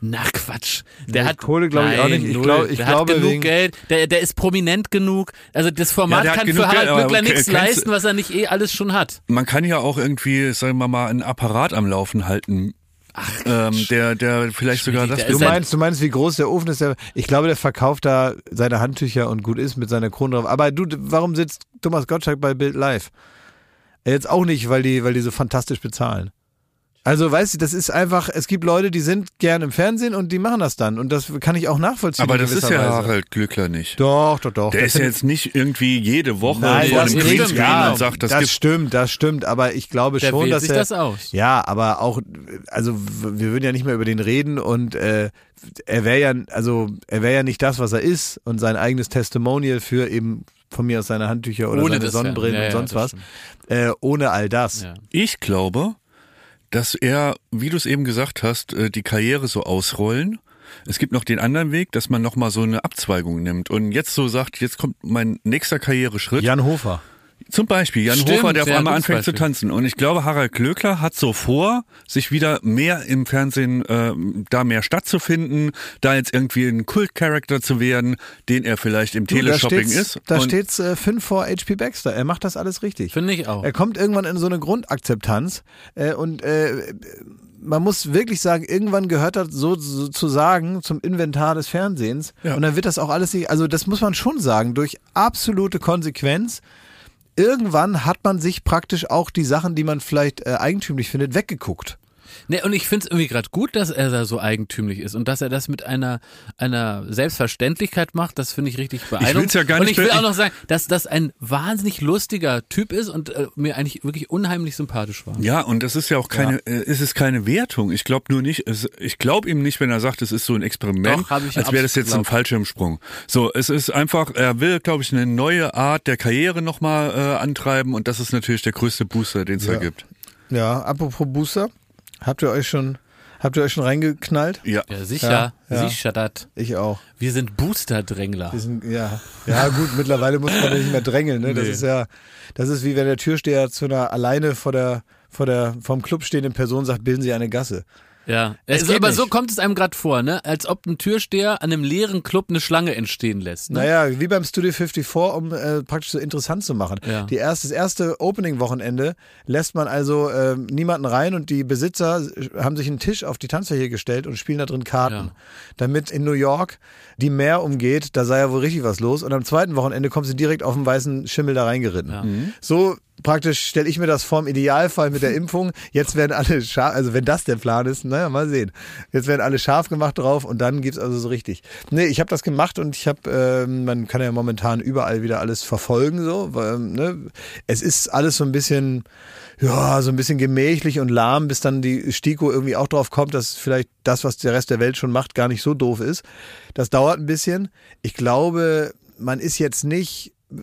Na Quatsch. Der Nee, hat Kohle glaube ich auch Nein, nicht. Ich, null. glaub, ich der glaube hat genug wegen, Geld. Der, der ist prominent genug. Also das Format Ja, der hat kann genug für Harald Geld, aber Glöckler ke- nichts kennst du- leisten, was er nicht eh alles schon hat. Man kann ja auch irgendwie, sagen wir mal, einen Apparat am Laufen halten. Ach, ähm, der, der vielleicht sogar das der Du ist halt- meinst, du meinst, wie groß der Ofen ist? Der, ich glaube, der verkauft da seine Handtücher und gut ist mit seiner Krone drauf. Aber du, warum sitzt Thomas Gottschalk bei Bild Live? Jetzt auch nicht, weil die, weil die so fantastisch bezahlen. Also, weißt du, das ist einfach, es gibt Leute, die sind gern im Fernsehen und die machen das dann. Und das kann ich auch nachvollziehen. Aber in das ist gewisser ja Weise. Harald Glöckler nicht. Doch, doch, doch. Der Das ist ja find- jetzt nicht irgendwie jede Woche Nein, vor das einem stimmt, Greenscreen ja, und sagt, das, das gibt. stimmt, das stimmt. Aber ich glaube Der schon, wählt dass sich er, das aus. Ja, aber auch, also wir würden ja nicht mehr über den reden und äh, er wäre ja, also er wäre ja nicht das, was er ist und sein eigenes Testimonial für eben von mir aus seine Handtücher oder Ohne seine das Sonnenbrillen ja. Ja, und ja, sonst das was, stimmt. äh, ohne all das. Ja. Ich glaube, dass er, wie du es eben gesagt hast, äh, die Karriere so ausrollen. Es gibt noch den anderen Weg, dass man nochmal so eine Abzweigung nimmt und jetzt so sagt, jetzt kommt mein nächster Karriereschritt. Jan Hofer. Zum Beispiel Jan Stimmt, Hofer, der auf ja, einmal gutes anfängt zu Beispiel. tanzen. Und ich glaube, Harald Glöckler hat so vor, sich wieder mehr im Fernsehen, äh, da mehr stattzufinden, da jetzt irgendwie ein Kult-Charakter zu werden, den er vielleicht im Du, da Teleshopping steht's, ist. da Und steht's äh, fünf vor H P Baxter. Er macht das alles richtig. Finde ich auch. Er kommt irgendwann in so eine Grundakzeptanz äh, und äh, man muss wirklich sagen, irgendwann gehört das so, so zu sagen zum Inventar des Fernsehens Ja. und dann wird das auch alles nicht, also das muss man schon sagen, durch absolute Konsequenz. Irgendwann hat man sich praktisch auch die Sachen, die man vielleicht äh, eigentümlich findet, weggeguckt. Ne, und ich finde es irgendwie gerade gut, dass er da so eigentümlich ist und dass er das mit einer einer Selbstverständlichkeit macht. Das finde ich richtig beeindruckend. will's ja gar und nicht ich will be- auch noch sagen, dass das ein wahnsinnig lustiger Typ ist und äh, mir eigentlich wirklich unheimlich sympathisch war. ja, und das ist ja auch keine, äh, es ist keine Wertung. Ich glaube nur nicht, es, ich glaube ihm nicht, wenn er sagt, es ist so ein Experiment, Doch, hab ich als wäre das absolut jetzt ein geglaubt. Fallschirmsprung. So, es ist einfach, er will, glaube ich, eine neue Art der Karriere nochmal äh, antreiben und das ist natürlich der größte Booster, den es da Ja. gibt. Ja, apropos Booster, habt ihr euch schon, habt ihr euch schon reingeknallt? Ja. Ja, sicher, Ja, ja. sicher das. Ich auch. Wir sind Booster-Drängler. Wir sind, ja, ja gut, mittlerweile muss man nicht mehr drängeln. Ne? Das Nee. ist ja, das ist wie wenn der Türsteher zu einer alleine vor der, vor der vom Club stehenden Person sagt, bilden Sie eine Gasse. Ja, Es also, geht aber nicht. so kommt es einem gerade vor, ne? Als ob ein Türsteher an einem leeren Club eine Schlange entstehen lässt. Ne? Naja, wie beim Studio vierundfünfzig, um äh, praktisch so interessant zu machen. Ja. Die erste, das erste Opening-Wochenende lässt man also äh, niemanden rein und die Besitzer haben sich einen Tisch auf die Tanzfläche gestellt und spielen da drin Karten. Ja. Damit in New York die Meer umgeht, da sei ja wohl richtig was los. Und am zweiten Wochenende kommt sie direkt auf den weißen Schimmel da reingeritten. Ja. So praktisch stelle ich mir das vor im Idealfall mit der Impfung. Jetzt werden alle scharf, also wenn das der Plan ist, naja, mal sehen. Jetzt werden alle scharf gemacht drauf und dann gibt's also so richtig. Nee, ich habe das gemacht und ich habe, ähm, man kann ja momentan überall wieder alles verfolgen, so. Weil, ne? Es ist alles so ein bisschen, ja, so ein bisschen gemächlich und lahm, bis dann die STIKO irgendwie auch drauf kommt, dass vielleicht das, was der Rest der Welt schon macht, gar nicht so doof ist. Das dauert ein bisschen. Ich glaube, man ist jetzt nicht äh,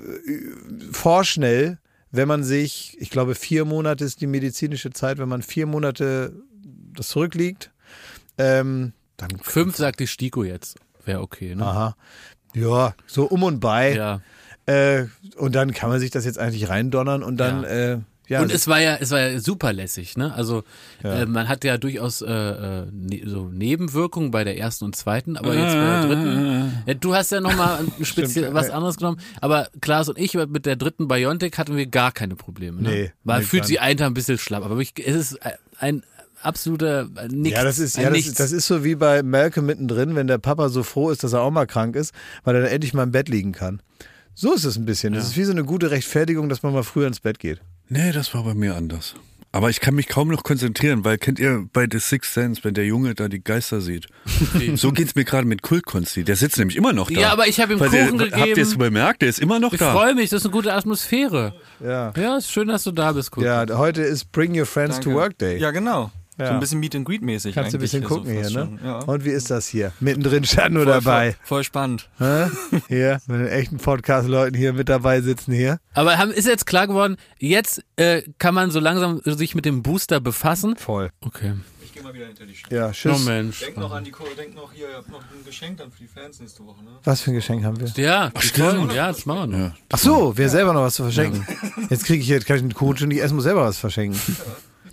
vorschnell, wenn man sich, ich glaube, vier Monate ist die medizinische Zeit, wenn man vier Monate das zurückliegt, ähm, dann Fünf sagt die STIKO jetzt. Wäre okay, ne? Aha. Ja, so um und bei. Ja. Äh, und dann kann man sich das jetzt eigentlich reindonnern und dann, Ja. äh, ja. Und es war ja, es war ja super lässig, ne? Also Ja. äh, man hat ja durchaus äh, äh, ne, so Nebenwirkungen bei der ersten und zweiten, aber jetzt bei der dritten. Ja, du hast ja nochmal speziell was anderes genommen, aber Klaas und ich mit der dritten BioNTech hatten wir gar keine Probleme. Ne? Nee, Man nee, fühlt gar sich einfach ein bisschen schlapp, aber wirklich, es ist ein absoluter äh, Nichts. Ja, das ist, ein ja das, Nichts. ist, das ist so wie bei Malcolm mittendrin, wenn der Papa so froh ist, dass er auch mal krank ist, weil er dann endlich mal im Bett liegen kann. So ist es ein bisschen. Das ist wie so eine gute Rechtfertigung, dass man mal früher ins Bett geht. Nee, das war bei mir anders. Aber ich kann mich kaum noch konzentrieren, weil kennt ihr bei The Sixth Sense, wenn der Junge da die Geister sieht? So geht's mir gerade mit Kult-Konsti. Der sitzt nämlich immer noch da. Ja, aber ich habe ihm Weil Kuchen der, gegeben. Habt ihr es bemerkt? Der ist immer noch Ich da. freue mich, das ist eine gute Atmosphäre. Ja. Ja, ist schön, dass du da bist, Kuchen. Ja, heute ist Bring Your Friends to Work Day. Ja, genau. Ja. So ein bisschen Meet and Greet mäßig. Kannst du ein bisschen eigentlich, gucken hier, fast ne? schon. Ja. Und wie ist das hier? Mittendrin stand nur Voll, dabei. Voll, voll spannend. Hä? Hier, mit den echten Podcast-Leuten hier mit dabei sitzen hier. Aber haben, ist jetzt klar geworden, jetzt äh, kann man so langsam sich mit dem Booster befassen. Voll. Okay. Ich geh mal wieder hinter die Scheibe. Ja, Oh tschüss. Mensch. Denk noch an die Ko denk noch hier, ihr habt noch ein Geschenk dann für die Fans nächste Woche, ne? Was für ein Geschenk haben wir? Ja, die Folgen, ja, das machen wir noch. Ach so, wer selber noch was zu verschenken. Jetzt kriege ich jetzt, kann ich einen Kuchen schon nicht essen, muss selber was verschenken.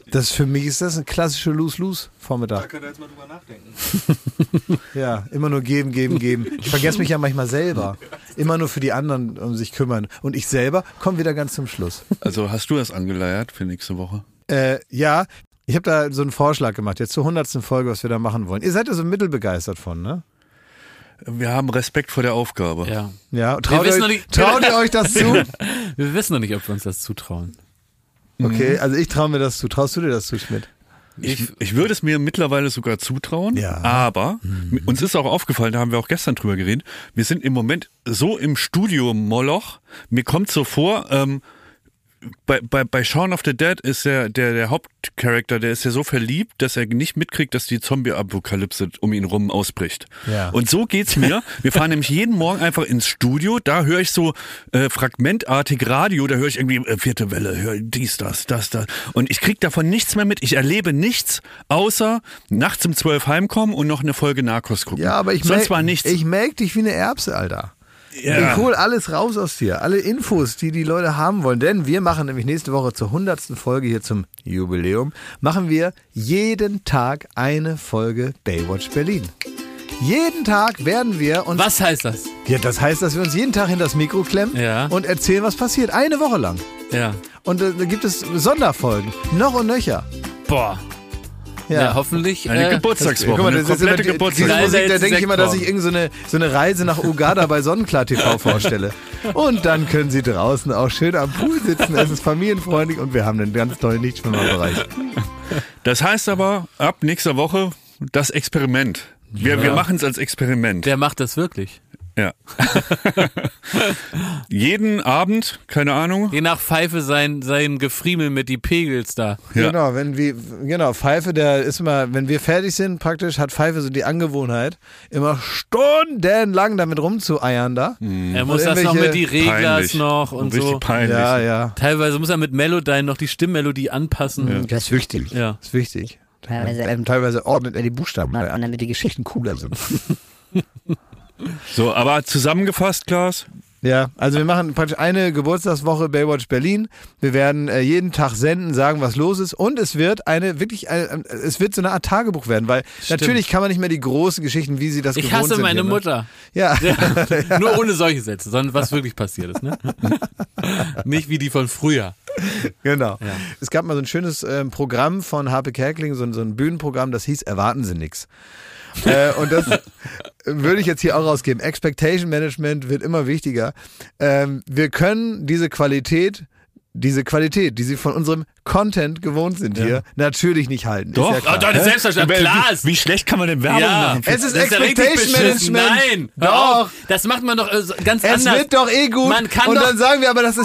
Das für mich ist das ein klassischer Lose-Lose-Vormittag. könnt ihr jetzt mal drüber nachdenken. Ja, immer nur geben, geben, geben. Ich vergesse mich ja manchmal selber. Immer nur für die anderen um sich kümmern. Und ich selber komme wieder ganz zum Schluss. Also hast du das angeleiert für nächste Woche? Äh, ja, ich habe da so einen Vorschlag gemacht, jetzt zur hundertsten Folge, was wir da machen wollen. Ihr seid ja so mittelbegeistert von, ne? Wir haben Respekt vor der Aufgabe. Ja. Ja, traut, wissen ihr, noch nicht- traut ihr euch das zu? Wir wissen noch nicht, ob wir uns das zutrauen. Okay, also ich traue mir das zu. Traust du dir das zu, Schmidt? Ich, ich würde es mir mittlerweile sogar zutrauen, Ja. aber mhm. uns ist auch aufgefallen, da haben wir auch gestern drüber geredet, wir sind im Moment so im Studio-Moloch, mir kommt so vor, ähm, bei, bei, bei Shaun of the Dead ist der, der, der Hauptcharakter, der ist ja so verliebt, dass er nicht mitkriegt, dass die Zombie-Apokalypse um ihn rum ausbricht. Ja. Und so geht's mir. Wir fahren nämlich jeden Morgen einfach ins Studio, da höre ich so äh, fragmentartig Radio, da höre ich irgendwie äh, vierte Welle, höre dies, das, das, das. Und ich krieg davon nichts mehr mit. Ich erlebe nichts, außer nachts um zwölf heimkommen und noch eine Folge Narcos gucken. Ja, aber ich Sonst melk, war nichts. ich melk dich wie eine Erbse, Alter. Ja. Ich hol alles raus aus dir, alle Infos, die die Leute haben wollen. Denn wir machen nämlich nächste Woche zur hundertsten Folge hier zum Jubiläum, machen wir jeden Tag eine Folge Baywatch Berlin. Jeden Tag werden wir uns... Was heißt das? Ja, das heißt, dass wir uns jeden Tag hinter das Mikro klemmen Ja. und erzählen, was passiert. Eine Woche lang. Ja. Und äh, da gibt es Sonderfolgen. Noch und nöcher. Boah. Ja, hoffentlich. Eine äh, Geburtstagswoche, Guck mal, eine das ist immer, komplette die- diese Geburtstagswoche. Musik, da Geil, denke ich immer, dass ich Sektkorn. irgend so eine, so eine Reise nach Uganda bei Sonnenklar T V vorstelle. Und dann können Sie draußen auch schön am Pool sitzen, es ist familienfreundlich und wir haben einen ganz tollen Nichtschwimmerbereich. Das heißt aber, ab nächster Woche das Experiment. Wir, Ja. wir machen es als Experiment. Der macht das wirklich. Ja. Jeden Abend, keine Ahnung. Je nach Pfeife sein, sein Gefriemel mit die Pegels da. Ja. Genau, wenn wir, genau, Pfeife, der ist immer, wenn wir fertig sind, praktisch hat Pfeife so die Angewohnheit, immer stundenlang damit rumzueiern da. Er muss das noch irgendwelche- mit die Reglers Peinlich. noch und Richtig so. peinlich. Ja, ja. Teilweise muss er mit Melodyne noch die Stimmmelodie anpassen. Das ist wichtig. Ja. Das ist wichtig. Teilweise, Ähm, Teilweise ordnet er die Buchstaben an, damit die Geschichten cooler sind. So, aber zusammengefasst, Klaas, Ja, also wir machen praktisch eine Geburtstagswoche Baywatch Berlin. Wir werden äh, jeden Tag senden, sagen, was los ist. Und es wird eine wirklich, äh, äh, es wird so eine Art Tagebuch werden, weil Stimmt. natürlich kann man nicht mehr die großen Geschichten, wie sie das Ich gewohnt hasse sind. meine hier, ne? Mutter. Ja. Nur ohne solche Sätze, sondern was wirklich passiert ist. Ne? Nicht wie die von früher. Genau. Ja. Es gab mal so ein schönes ähm, Programm von Harpe Kerkeling, so, ein- so ein Bühnenprogramm, das hieß Erwarten Sie nix. äh, und das würde ich jetzt hier auch rausgeben. Expectation Management wird immer wichtiger. Ähm, wir können diese Qualität, diese Qualität, die Sie von unserem Content gewohnt sind hier, natürlich nicht halten. Doch. Ist ja klar. Oh, das ist selbstverständlich. Klar ist. wie schlecht kann man denn Werbung Ja. machen? Es ist Das ja richtig Expectation beschissen. Management. Nein, Doch. hör auf. Das macht man doch äh, so- ganz Es anders. wird doch eh gut. Man kann und doch- dann sagen wir aber, das ist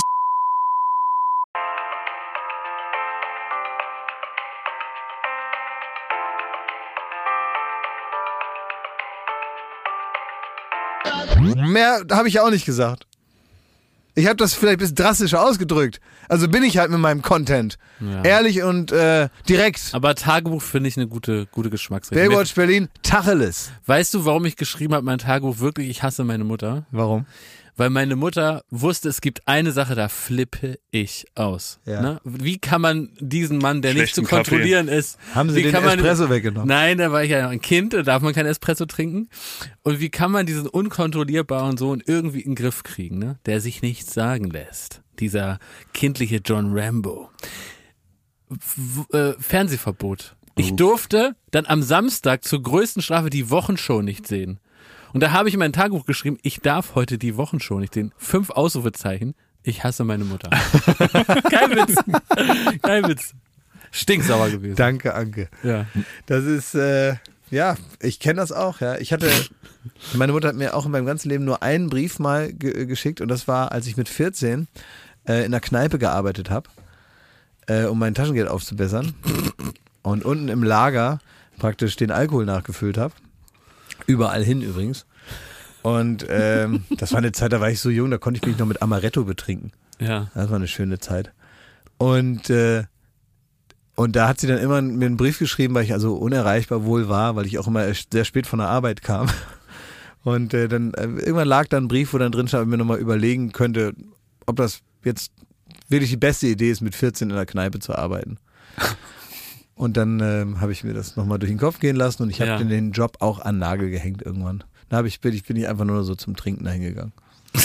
mehr habe ich ja auch nicht gesagt. Ich habe das vielleicht ein bisschen drastischer ausgedrückt. Also bin ich halt mit meinem Content. Ja. Ehrlich und äh, direkt. Aber Tagebuch finde ich eine gute, gute Geschmacksrichtung. Baywatch Berlin, Tacheles. Weißt du, warum ich geschrieben habe, mein Tagebuch wirklich, ich hasse meine Mutter? Warum? Weil meine Mutter wusste, es gibt eine Sache, da flippe ich aus. Ja. Ne? Wie kann man diesen Mann, der nicht zu Schlechten Kaffee. kontrollieren ist, Haben Sie wie den kann man, Espresso weggenommen? Nein, da war ich ja noch ein Kind, da darf man kein Espresso trinken. Und wie kann man diesen unkontrollierbaren Sohn irgendwie in den Griff kriegen, ne? Der sich nichts sagen lässt? Dieser kindliche John Rambo. W äh, Fernsehverbot. Ich durfte dann am Samstag zur größten Strafe die Wochenshow nicht sehen. Und da habe ich in mein Tagebuch geschrieben, ich darf heute die Wochenshow nicht sehen. Fünf Ausrufezeichen. Ich hasse meine Mutter. Kein Witz. Kein Witz. Stinksauer gewesen. Danke, Anke. Ja. Das ist, äh, ja, ich kenne das auch, ja. Ich hatte, meine Mutter hat mir auch in meinem ganzen Leben nur einen Brief mal ge geschickt und das war, als ich mit vierzehn äh, in einer Kneipe gearbeitet habe, äh, um mein Taschengeld aufzubessern und unten im Lager praktisch den Alkohol nachgefüllt habe. Überall hin übrigens. Und ähm, das war eine Zeit, da war ich so jung, da konnte ich mich noch mit Amaretto betrinken. Ja. Das war eine schöne Zeit. Und äh, und da hat sie dann immer mir einen Brief geschrieben, weil ich also unerreichbar wohl war, weil ich auch immer sehr spät von der Arbeit kam. Und äh, dann äh, irgendwann lag da ein Brief, wo dann drin stand, ob ich mir nochmal überlegen könnte, ob das jetzt wirklich die beste Idee ist, mit vierzehn in der Kneipe zu arbeiten. Und dann ähm, habe ich mir das nochmal durch den Kopf gehen lassen und ich habe Ja. den Job auch an den Nagel gehängt irgendwann. Da hab ich, bin, ich bin ich einfach nur so zum Trinken dahin gegangen.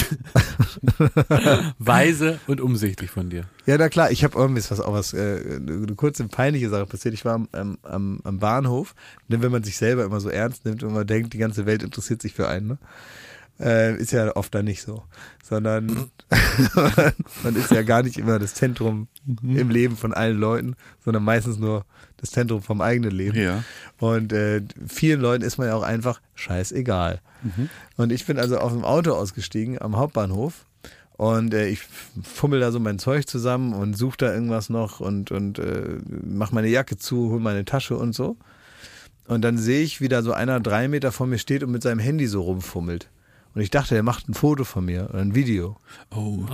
Weise und umsichtig von dir. Ja, na klar, ich habe irgendwie was auch was, äh, eine kurze peinliche Sache passiert. Ich war am, am, am, am Bahnhof, denn wenn man sich selber immer so ernst nimmt und man denkt, die ganze Welt interessiert sich für einen, ne? Äh, ist ja oft dann nicht so, sondern man ist ja gar nicht immer das Zentrum im Leben von allen Leuten, sondern meistens nur das Zentrum vom eigenen Leben. Ja. Und äh, vielen Leuten ist man ja auch einfach scheißegal. Mhm. Und ich bin also auf dem Auto ausgestiegen am Hauptbahnhof und äh, ich fummel da so mein Zeug zusammen und suche da irgendwas noch und, und äh, mach meine Jacke zu, hol meine Tasche und so. Und dann sehe ich, wie da so einer drei Meter vor mir steht und mit seinem Handy so rumfummelt. Und ich dachte, er macht ein Foto von mir oder ein Video. Oh. Und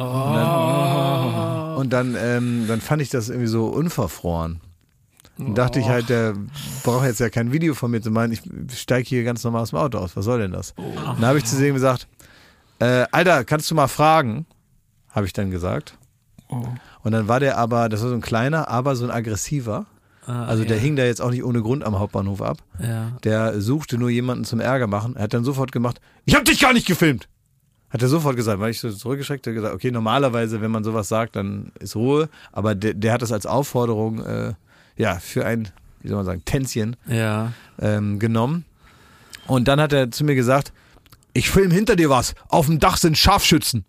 dann, und dann, ähm, dann fand ich das irgendwie so unverfroren. Und dachte ich halt, der braucht jetzt ja kein Video von mir zu meinen, ich steige hier ganz normal aus dem Auto aus, was soll denn das? Und dann habe ich zu dem gesagt, äh, Alter, kannst du mal fragen? Habe ich dann gesagt. Und dann war der aber, das war so ein kleiner, aber so ein aggressiver. Ah, Also der ja. hing da jetzt auch nicht ohne Grund am Hauptbahnhof ab. Ja. Der suchte nur jemanden zum Ärger machen. Er hat dann sofort gemacht, ich hab dich gar nicht gefilmt. Hat er sofort gesagt, weil ich so zurückgeschreckt habe, gesagt, okay, normalerweise, wenn man sowas sagt, dann ist Ruhe. Aber der, der hat das als Aufforderung, äh, ja, für ein, wie soll man sagen, Tänzchen Ja. ähm, genommen. Und dann hat er zu mir gesagt, ich film hinter dir was. Auf dem Dach sind Scharfschützen.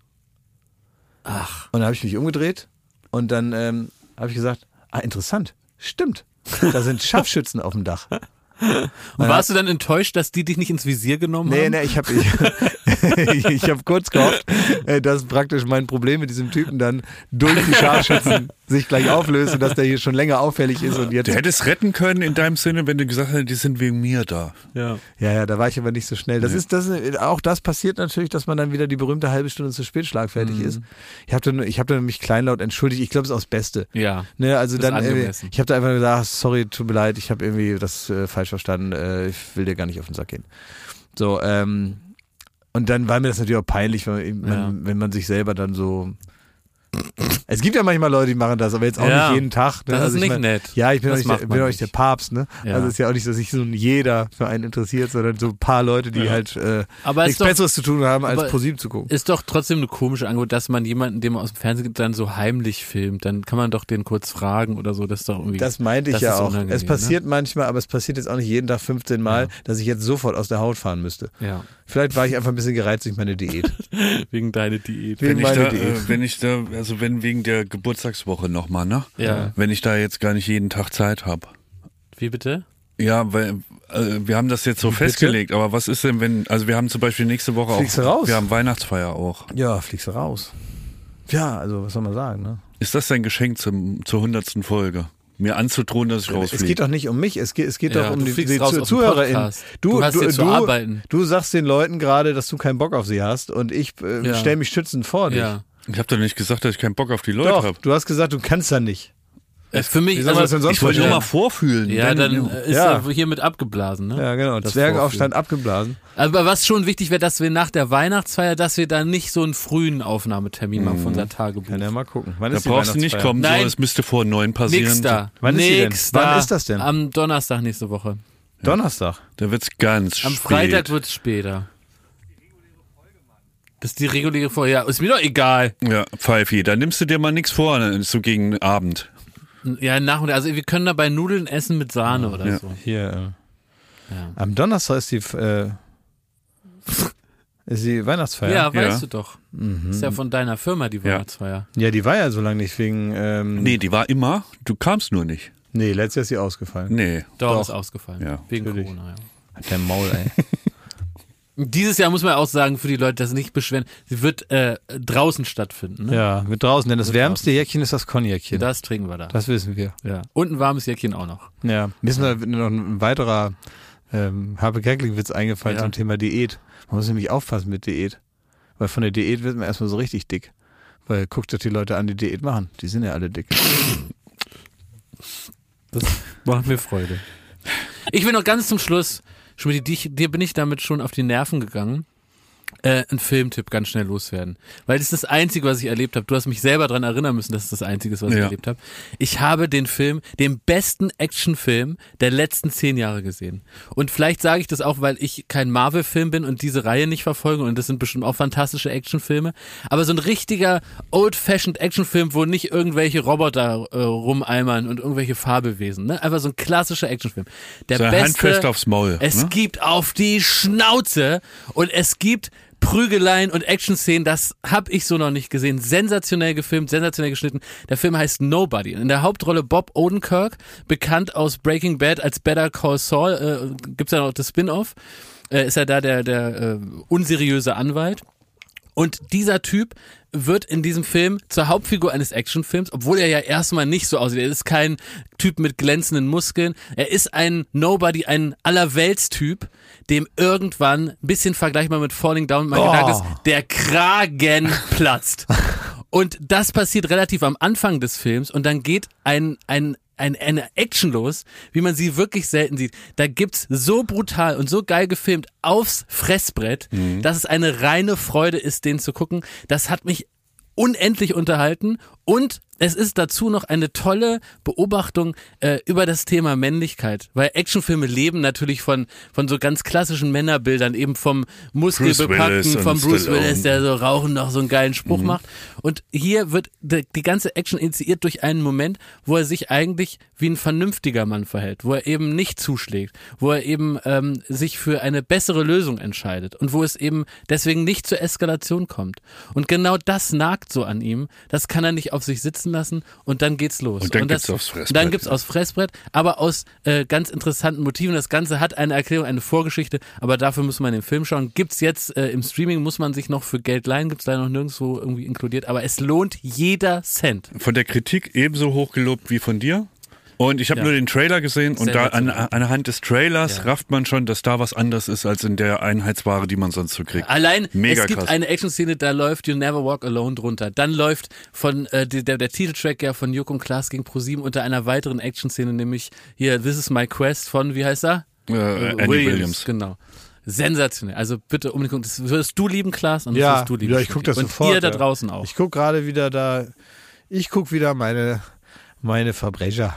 Ach. Und dann habe ich mich umgedreht und dann ähm, habe ich gesagt, ah, interessant, stimmt. Da sind Scharfschützen auf dem Dach. Und warst du dann enttäuscht, dass die dich nicht ins Visier genommen Nee, haben? nee, ich habe ich, ich hab kurz gehofft, äh, dass praktisch mein Problem mit diesem Typen dann durch die Scharfschützen sich gleich auflöst und dass der hier schon länger auffällig ist und jetzt. Du hättest retten können in deinem Sinne, wenn du gesagt hättest, die sind wegen mir da. Ja. Ja, ja, da war ich aber nicht so schnell. Das ist, das ist, auch das passiert natürlich, dass man dann wieder die berühmte halbe Stunde zu spät schlagfertig ist. Ich habe dann, ich habe dann mich kleinlaut entschuldigt. Ich glaube, es ist auch das Beste. Ja. Ne, also Das ist dann, äh, angemessen. ich habe da einfach gesagt, sorry, tut mir leid, ich habe irgendwie das äh, falsch verstanden. Äh, ich will dir gar nicht auf den Sack gehen. So, ähm, und dann war mir das natürlich auch peinlich, wenn man, Ja. wenn man sich selber dann so. Es gibt ja manchmal Leute, die machen das, aber jetzt auch Ja, nicht jeden Tag. Ne? das ist also ich nicht mein, nett. Ja, ich bin auch Das nicht, der, macht bin man auch nicht der nicht. Papst, ne? Ja. Also es ist ja auch nicht, dass sich so ein jeder für einen interessiert, sondern so ein paar Leute, die halt äh, Aber nichts ist doch, Besseres zu tun haben, als aber- ProSieben zu gucken. ist doch trotzdem eine komische Angebot, dass man jemanden, den man aus dem Fernsehen gibt, dann so heimlich filmt. Dann kann man doch den kurz fragen oder so. Das ist doch irgendwie. Das meinte ich das ja ist auch. unangenehm, Es passiert manchmal, aber es passiert jetzt auch nicht jeden Tag fünfzehn Mal, Ja. dass ich jetzt sofort aus der Haut fahren müsste. Ne? Ja. Vielleicht war ich einfach ein bisschen gereizt durch meine Diät. Wegen deiner Diät. Wegen Wenn ich, meiner da, Diät. äh, wenn ich da, also wenn wegen der Geburtstagswoche nochmal, ne? Ja. Wenn ich da jetzt gar nicht jeden Tag Zeit habe. Wie bitte? Ja, weil äh, wir haben das jetzt so Bitte? festgelegt, aber was ist denn, wenn, also wir haben zum Beispiel nächste Woche Fliegst du auch, raus? wir haben Weihnachtsfeier auch. Ja, fliegst du raus. Ja, also was soll man sagen, ne? Ist das dein Geschenk zum, zur hundertsten Folge? Mir anzudrohen, dass ich Es rausfliege? geht doch nicht um mich, es geht, es geht Ja, doch um du die, fliegst die raus Zu- aus dem ZuhörerInnen. Podcast. Du hast hier zu arbeiten. Du sagst den Leuten gerade, dass du keinen Bock auf sie hast und ich äh, Ja. stelle mich schützend vor dich. Ja. Ich habe doch nicht gesagt, dass ich keinen Bock auf die Leute Doch, habe. du hast gesagt, du kannst da nicht. Äh, Für mich, Wie soll man das denn sonst Ich wollte nur vorstellen? mal vorfühlen. ja, Wenn- dann äh, ist Ja. er hiermit abgeblasen, ne? Ja, genau. Das Zwergenaufstand abgeblasen. Aber was schon wichtig wäre, dass wir nach der Weihnachtsfeier, dass wir da nicht so einen frühen Aufnahmetermin machen für unser Tagebuch. Kann ja mal gucken. Wann Da ist die brauchst du nicht Weihnachtsfeier? kommen, Nein. so, es müsste vor neun passieren. Nächster. Wann ist die denn? Nächster. Wann ist das denn? Am Donnerstag nächste Woche. Donnerstag. Da wird's ganz Am spät. Freitag wird's später. Das ist die reguläre Folge. Ja, ist mir doch egal. Ja, Pfeifi, da nimmst du dir mal nichts vor, ne, so gegen Abend. Ja, Nachmittag. Also wir können dabei Nudeln essen mit Sahne oder Ja. so. Hier. Äh, Ja. Am Donnerstag ist die äh, ist die Weihnachtsfeier. Ja, weißt Ja. du doch. Ist ja von deiner Firma die Weihnachtsfeier. Ja, die war ja so lange nicht wegen. Ähm, Nee, die war immer, du kamst nur nicht. nee, letztes Jahr ist sie ausgefallen. Nee. Doch, Doch. ist ausgefallen. Ja, Wegen natürlich. Corona, ja. Hat der Maul, ey. Dieses Jahr muss man auch sagen, für die Leute, das nicht beschweren, sie wird äh, draußen stattfinden. Ne? Ja, mit draußen, denn das Mit wärmste Jäckchen ist das Cognacchen. Das trinken wir da. Das wissen wir. Ja. Und ein warmes Jäckchen auch noch. Ja. Mir ist noch noch ein weiterer ähm, Harpe Kerkeling-Witz eingefallen Ja. zum Thema Diät. Man muss nämlich aufpassen mit Diät. Weil von der Diät wird man erstmal so richtig dick. Weil guckt euch die Leute an, die Diät machen. Die sind ja alle dick. Das macht mir Freude. Ich will noch ganz zum Schluss, Schmidt, dich, dir bin ich damit schon auf die Nerven gegangen. Äh, ein Filmtipp ganz schnell loswerden. Weil das ist das Einzige, was ich erlebt habe. Du hast mich selber daran erinnern müssen, dass es das Einzige ist, was Ja. ich erlebt habe. Ich habe den Film, den besten Actionfilm der letzten zehn Jahre gesehen. Und vielleicht sage ich das auch, weil ich kein Marvel-Film bin und diese Reihe nicht verfolge und das sind bestimmt auch fantastische Actionfilme. Aber so ein richtiger old-fashioned Actionfilm, wo nicht irgendwelche Roboter äh, rumeimern und irgendwelche Fabelwesen. Ne? Einfach so ein klassischer Actionfilm. Der So beste, handfest aufs Maul. es ne? gibt auf die Schnauze und es gibt Prügeleien und Action-Szenen, das habe ich so noch nicht gesehen. Sensationell gefilmt, sensationell geschnitten. Der Film heißt Nobody. In der Hauptrolle Bob Odenkirk, bekannt aus Breaking Bad als Better Call Saul, äh, gibt's ja noch das Spin-off, äh, ist er da der, der äh, unseriöse Anwalt. Und dieser Typ wird in diesem Film zur Hauptfigur eines Actionfilms, obwohl er ja erstmal nicht so aussieht. Er ist kein Typ mit glänzenden Muskeln. Er ist ein Nobody, ein Allerweltstyp, dem irgendwann, ein bisschen vergleichbar mit Falling Down, mein Oh. Gedanke ist, der Kragen platzt. Und das passiert relativ am Anfang des Films und dann geht ein, ein Ein, eine Action los, wie man sie wirklich selten sieht. Da gibt's so brutal und so geil gefilmt aufs Fressbrett, Mhm. dass es eine reine Freude ist, den zu gucken. Das hat mich unendlich unterhalten und es ist dazu noch eine tolle Beobachtung äh, über das Thema Männlichkeit, weil Actionfilme leben natürlich von von so ganz klassischen Männerbildern, eben vom Muskelbepackten, Bruce Willis vom und Bruce Stallone. Willis, der so rauchen noch so einen geilen Spruch Mhm. macht. Und hier wird die, die ganze Action initiiert durch einen Moment, wo er sich eigentlich wie ein vernünftiger Mann verhält, wo er eben nicht zuschlägt, wo er eben ähm, sich für eine bessere Lösung entscheidet und wo es eben deswegen nicht zur Eskalation kommt. Und genau das nagt so an ihm, das kann er nicht auf sich sitzen lassen und dann geht's los. Und dann das, gibt's aufs Fressbrett. Dann gibt's aufs Fressbrett, aber aus äh, ganz interessanten Motiven. Das Ganze hat eine Erklärung, eine Vorgeschichte, aber dafür muss man den Film schauen. Gibt's jetzt äh, im Streaming, muss man sich noch für Geld leihen, gibt's leider noch nirgendwo irgendwie inkludiert, aber es lohnt jeder Cent. Von der Kritik ebenso hoch gelobt wie von dir. Und ich habe Ja. nur den Trailer gesehen und da an, Sensationell. anhand des Trailers Ja. rafft man schon, dass da was anders ist als in der Einheitsware, die man sonst so kriegt. Allein, Mega es gibt krass. eine Action-Szene, da läuft You Never Walk Alone drunter. Dann läuft von äh, die, der, der Titeltrack ja von Joko und Klaas gegen ProSieben unter einer weiteren Action-Szene, nämlich hier This Is My Quest von, wie heißt er? Äh, Andy Williams. Genau. Sensationell. Also bitte unbedingt gucken. Das würdest du lieben, Klaas, und das Ja, würdest du lieben. ja, ich guck das und sofort. ihr da ja. draußen auch. Ich guck gerade wieder da, ich guck wieder meine, meine Verbrecher.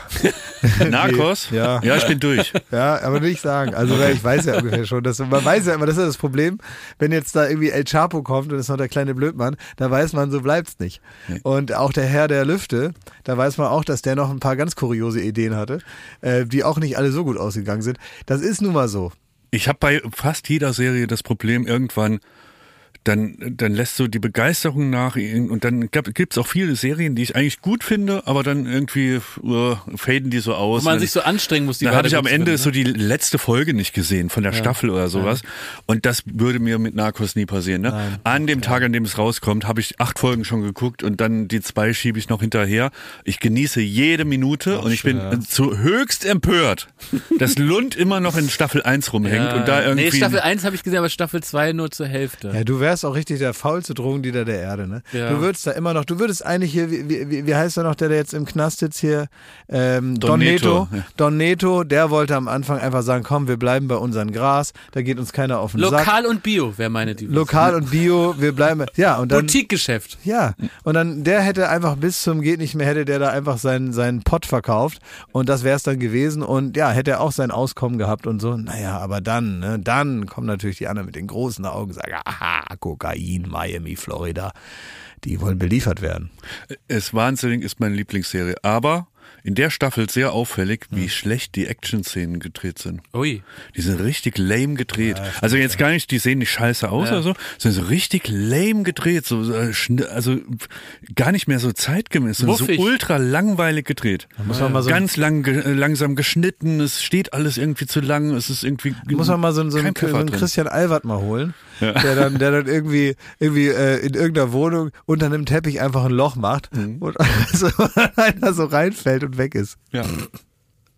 Narcos? Ja. Ja, ich bin durch. Ja, aber nicht sagen. Also weil ich weiß ja ungefähr schon, dass man weiß ja immer, das ist ja das Problem, wenn jetzt da irgendwie El Chapo kommt und ist noch der kleine Blödmann, da weiß man, so bleibt's nicht. Nee. Und auch der Herr der Lüfte, da weiß man auch, dass der noch ein paar ganz kuriose Ideen hatte, äh, die auch nicht alle so gut ausgegangen sind. Das ist nun mal so. Ich habe bei fast jeder Serie das Problem, irgendwann dann, dann lässt so die Begeisterung nach und dann gibt es auch viele Serien, die ich eigentlich gut finde, aber dann irgendwie uh, faden die so aus. Wo man Und sich so anstrengen muss, die dann habe ich weiter am gut zu Ende finden, so die letzte Folge nicht gesehen von der Staffel oder sowas. Und das würde mir mit Narcos nie passieren. Ne? Nein. An dem Tag, an dem es rauskommt, habe ich acht Folgen schon geguckt und dann die zwei schiebe ich noch hinterher. Ich genieße jede Minute und ich bin schön, ja. zu höchst empört, dass Lund immer noch in Staffel eins rumhängt Ja. und da irgendwie... Nee, Staffel eins habe ich gesehen, aber Staffel zwei nur zur Hälfte. Ja, du wärst auch richtig der faulste Drogendealer der Erde, ne? Ja. Du würdest da immer noch, du würdest eigentlich hier, wie, wie, wie heißt er noch, der, der jetzt im Knast sitzt hier? Ähm, Don, Don Neto. Neto, ja. Don Neto, der wollte am Anfang einfach sagen, komm, wir bleiben bei unserem Gras, da geht uns keiner auf den Sack. Lokal und Bio wäre meine Devise. Lokal und Bio, wir bleiben, ja, und dann, Boutique-Geschäft. ja, und dann, der hätte einfach bis zum geht nicht mehr, hätte der da einfach seinen, seinen Pott verkauft und das wäre es dann gewesen und ja, hätte er auch sein Auskommen gehabt und so, naja, aber dann, ne, dann kommen natürlich die anderen mit den großen Augen und sagen, aha, Kokain, Miami, Florida, die wollen beliefert werden. Es wahnsinnig ist meine Lieblingsserie, aber in der Staffel sehr auffällig, wie schlecht die Action-Szenen gedreht sind. Ui. Die sind richtig lame gedreht. Also jetzt gar nicht, die sehen nicht scheiße aus Ja. oder so, sondern so richtig lame gedreht, so äh, schn- also gar nicht mehr so zeitgemäß, sondern so Muffig. ultra langweilig gedreht. Muss man mal so, Ganz lang, ge- äh, langsam geschnitten, es steht alles irgendwie zu lang, es ist irgendwie muss man mal so, so, kein einen, Pfeffer so einen drin. Christian Albert mal holen, der dann, der dann irgendwie, irgendwie äh, in irgendeiner Wohnung unter einem Teppich einfach ein Loch macht Mhm. und so einer so reinfällt und weg ist. Ja.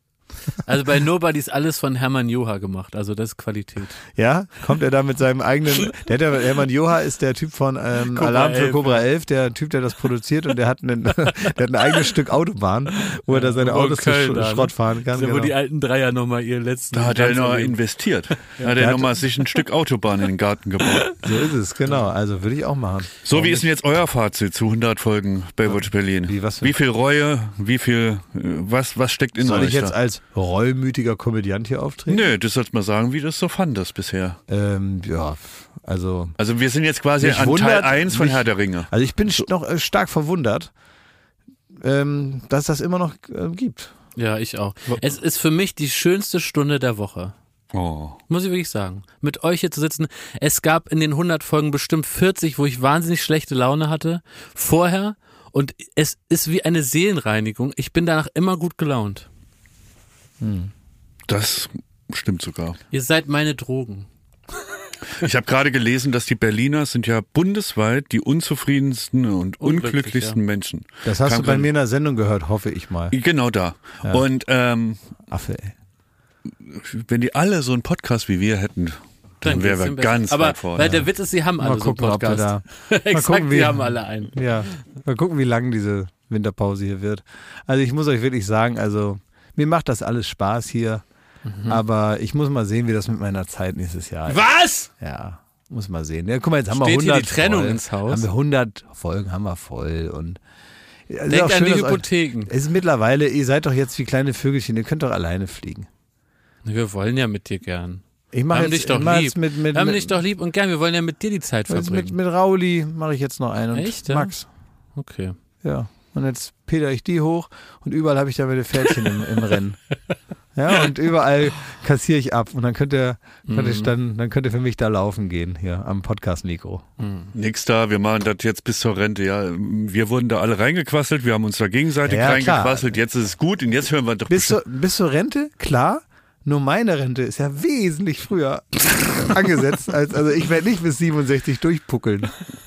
Also bei Nobody ist alles von Hermann Joha gemacht, also das ist Qualität. Ja, kommt er da mit seinem eigenen, der hat ja, Hermann Joha ist der Typ von ähm, Alarm für elf. Cobra elf, der Typ, der das produziert und der hat, einen, der hat ein eigenes Stück Autobahn, wo er da seine wo in Autos zu Köln Sch- da, ne? Schrott fahren kann. Da, wo Genau. die alten Dreier nochmal ihr letzten... Da hat er Glanz noch erleben. investiert. Da hat Der er hat- nochmal sich ein Stück Autobahn in den Garten gebaut. So ist es, genau. Also würde ich auch machen. So, wie ist denn jetzt euer Fazit zu hundert Folgen Baywatch Berlin? Wie, was für- wie viel Reue, wie viel, äh, was, was steckt in Soll euch ich jetzt da? als reumütiger Komödiant hier auftreten? Nö, du sollst mal sagen, wie du das so fandest bisher. Ähm, ja, also, Also wir sind jetzt quasi Mich an Teil wundert- eins von mich- Herr der Ringe. also ich bin st- noch äh, stark verwundert, ähm, dass das immer noch äh, gibt. Ja, ich auch. Es ist für mich die schönste Stunde der Woche. Oh. Muss ich wirklich sagen. Mit euch hier zu sitzen. Es gab in den hundert Folgen bestimmt vierzig, wo ich wahnsinnig schlechte Laune hatte. Vorher. Und es ist wie eine Seelenreinigung. Ich bin danach immer gut gelaunt. Das stimmt sogar. Ihr seid meine Drogen. Ich habe gerade gelesen, dass die Berliner sind ja bundesweit die unzufriedensten und Unglücklich, unglücklichsten Menschen. Das hast Kann du bei man- mir in der Sendung gehört, hoffe ich mal. Genau da. Und ähm, Affe, ey. wenn die alle so einen Podcast wie wir hätten, dann wären geht's wir ihnen besser. ganz Aber weit vorne. weil der Witz ist, sie haben alle Mal so einen gucken, ob wir Podcast. da. Exakt, gucken, wie- die haben alle einen. Ja, mal gucken, wie lang diese Winterpause hier wird. Also ich muss euch wirklich sagen, also mir macht das alles Spaß hier, Mhm. aber ich muss mal sehen, wie das mit meiner Zeit nächstes Jahr ist. Was? Ja, muss mal sehen. Ja, guck mal, jetzt haben wir Steht hier hundert die Trennung voll. ins Haus? Haben wir hundert Folgen, haben wir voll und ja, es ist Denkt auch an schön, die dass euch- Hypotheken. Es ist mittlerweile, ihr seid doch jetzt wie kleine Vögelchen, ihr könnt doch alleine fliegen. Wir wollen ja mit dir gern. Ich Wir mache haben jetzt, dich doch ich mach lieb. jetzt mit, mit, Wir haben mit, dich doch lieb und gern. Wir wollen ja mit dir die Zeit jetzt mit, verbringen. mit Rauli mache ich jetzt noch einen und Echt, ja? Max. Okay. Ja, und jetzt peter ich die hoch und überall habe ich da meine Pferdchen im, im Rennen. Ja, und überall kassiere ich ab und dann könnt ihr, könnt Mhm. ich dann, dann könnt ihr für mich da laufen gehen, hier am Podcast-Mikro. Nix da, wir machen das jetzt bis zur Rente. Ja, wir wurden da alle reingequasselt, wir haben uns da gegenseitig Ja, klar. reingequasselt. Jetzt ist es gut und jetzt hören wir doch Bis bestimmt- zur, bis zur Rente, klar, nur meine Rente ist ja wesentlich früher angesetzt, als, also ich werde nicht bis siebenundsechzig durchpuckeln.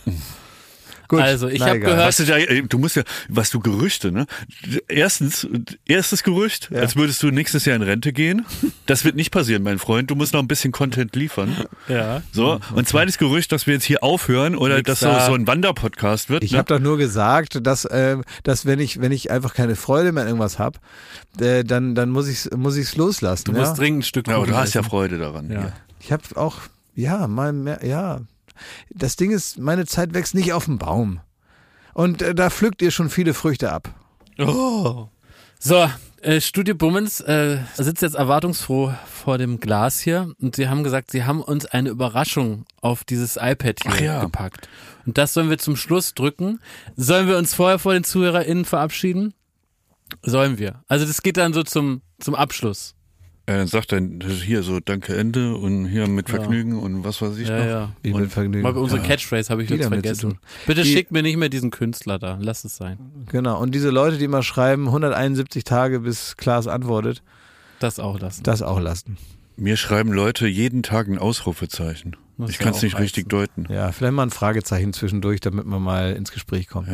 Gut, Also, ich na hab egal. gehört- Was du, da, du musst ja, was du Gerüchte, ne? Erstens, erstes Gerücht, Ja. als würdest du nächstes Jahr in Rente gehen. Das wird nicht passieren, mein Freund. Du musst noch ein bisschen Content liefern. Ja. So. Und zweites Gerücht, dass wir jetzt hier aufhören oder Nix dass so, da. so ein Wanderpodcast wird. Ich ne? habe doch nur gesagt, dass, äh, dass wenn ich, wenn ich einfach keine Freude mehr an irgendwas habe, äh, dann, dann muss ich muss ich's loslassen. Du ja? musst dringend ein Stück Ja, aber Kuchen du hast ja essen. Freude daran. Ja. Hier. Ich habe auch, ja, mal mehr, ja. Das Ding ist, meine Zeit wächst nicht auf dem Baum. Und äh, da pflückt ihr schon viele Früchte ab. Oh. So, äh, Studio Bummens äh, sitzt jetzt erwartungsfroh vor dem Glas hier und sie haben gesagt, sie haben uns eine Überraschung auf dieses iPad hier Ach ja. gepackt. Und das sollen wir zum Schluss drücken. Sollen wir uns vorher vor den ZuhörerInnen verabschieden? Sollen wir. Also das geht dann so zum, zum Abschluss. Er sagt dann hier so Danke Ende und hier mit Vergnügen und was weiß ich Ja, noch. ja. Wie mit Vergnügen. Mal unsere Catchphrase habe ich Die jetzt damit zu vergessen. tun. Bitte Die- schickt mir nicht mehr diesen Künstler da. Lass es sein. Genau. Und diese Leute, die immer schreiben, hunderteinundsiebzig Tage, bis Klaas antwortet, Das auch lassen. das auch lassen. Mir schreiben Leute jeden Tag ein Ausrufezeichen. Muss Ich ja kann es auch nicht richtig reizen. deuten. Ja, vielleicht mal ein Fragezeichen zwischendurch, damit wir mal ins Gespräch kommen.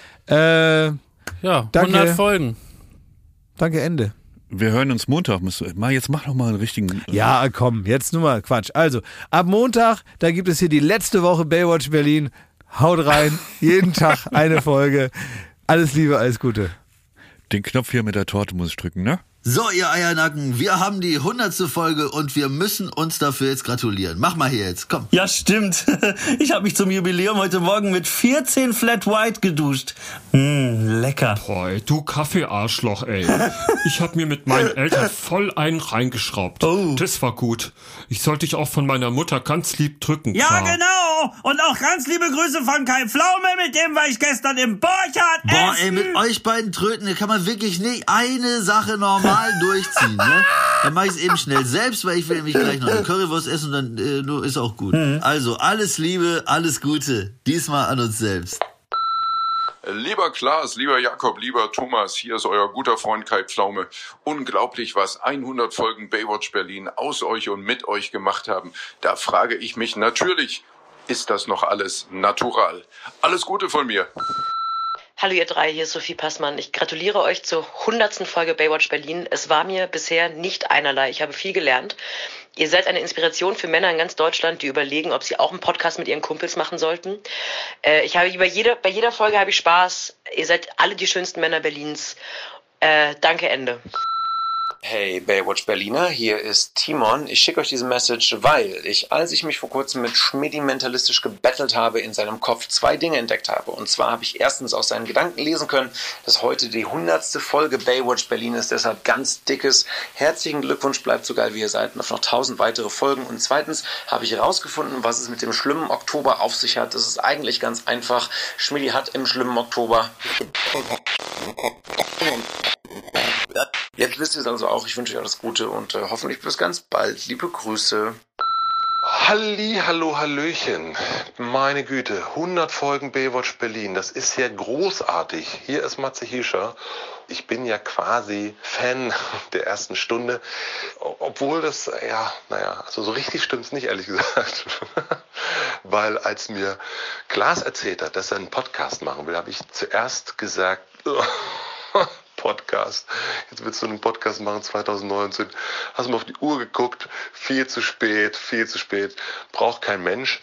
Ja. Äh, Ja, Danke. hundert Folgen. danke, Ende. Wir hören uns Montag. Musst du- Mal, jetzt mach doch mal einen richtigen. Ja, komm, jetzt nur mal Quatsch. Also, ab Montag, da gibt es hier die letzte Woche Baywatch Berlin. Haut rein, jeden Tag eine Folge. Alles Liebe, alles Gute. Den Knopf hier mit der Torte muss ich drücken, ne? So, ihr Eiernacken, wir haben die hundertste Folge und wir müssen uns dafür jetzt gratulieren. Mach mal hier jetzt, komm. Ja, stimmt. Ich habe mich zum Jubiläum heute Morgen mit vierzehn Flat White geduscht. Hm, lecker. Boah, du Kaffeearschloch, ey. Ich hab mir mit meinen Eltern voll einen reingeschraubt. Oh. Das war gut. Ich sollte dich auch von meiner Mutter ganz lieb drücken. Ja, Klar. genau. Und auch ganz liebe Grüße von Kai Pflaume, mit dem war ich gestern im Borchardt Boah, essen. ey, mit euch beiden Tröten, da kann man wirklich nicht eine Sache normal durchziehen, ne? Dann mach ich's eben schnell selbst, weil ich will nämlich gleich noch eine Currywurst essen und dann äh, nur ist auch gut. Also, alles Liebe, alles Gute. Diesmal an uns selbst. Lieber Klaas, lieber Jakob, lieber Thomas, hier ist euer guter Freund Kai Pflaume. Unglaublich, was hundert Folgen Baywatch Berlin aus euch und mit euch gemacht haben. Da frage ich mich natürlich, ist das noch alles natural? Alles Gute von mir. Hallo ihr drei, hier ist Sophie Passmann. Ich gratuliere euch zur hundertsten Folge Baywatch Berlin. Es war mir bisher nicht einerlei. Ich habe viel gelernt. Ihr seid eine Inspiration für Männer in ganz Deutschland, die überlegen, ob sie auch einen Podcast mit ihren Kumpels machen sollten. Äh, ich habe bei jeder, bei jeder Folge habe ich Spaß. Ihr seid alle die schönsten Männer Berlins. Äh, danke, Ende. Hey Baywatch Berliner, hier ist Timon. Ich schicke euch diese Message, weil ich, als ich mich vor kurzem mit Schmidti mentalistisch gebettelt habe, in seinem Kopf zwei Dinge entdeckt habe. Und zwar habe ich erstens aus seinen Gedanken lesen können, dass heute die hundertste Folge Baywatch Berlin ist. Deshalb ganz dickes herzlichen Glückwunsch, bleibt so geil wie ihr seid, und auf noch tausend weitere Folgen. Und zweitens habe ich herausgefunden, was es mit dem schlimmen Oktober auf sich hat. Das ist eigentlich ganz einfach. Schmidti hat im schlimmen Oktober... Jetzt wisst ihr es also auch. Ich wünsche euch alles Gute und äh, hoffentlich bis ganz bald. Liebe Grüße. Halli, hallo, hallöchen. Meine Güte, hundert Folgen Baywatch Berlin. Das ist ja großartig. Hier ist Matze Hiescher. Ich bin ja quasi Fan der ersten Stunde. Obwohl das, ja, naja, also so richtig stimmt's nicht, ehrlich gesagt. Weil als mir Klaas erzählt hat, dass er einen Podcast machen will, habe ich zuerst gesagt... Podcast. Jetzt willst du einen Podcast machen zwanzig neunzehn. Hast mal auf die Uhr geguckt. Viel zu spät, viel zu spät. Braucht kein Mensch.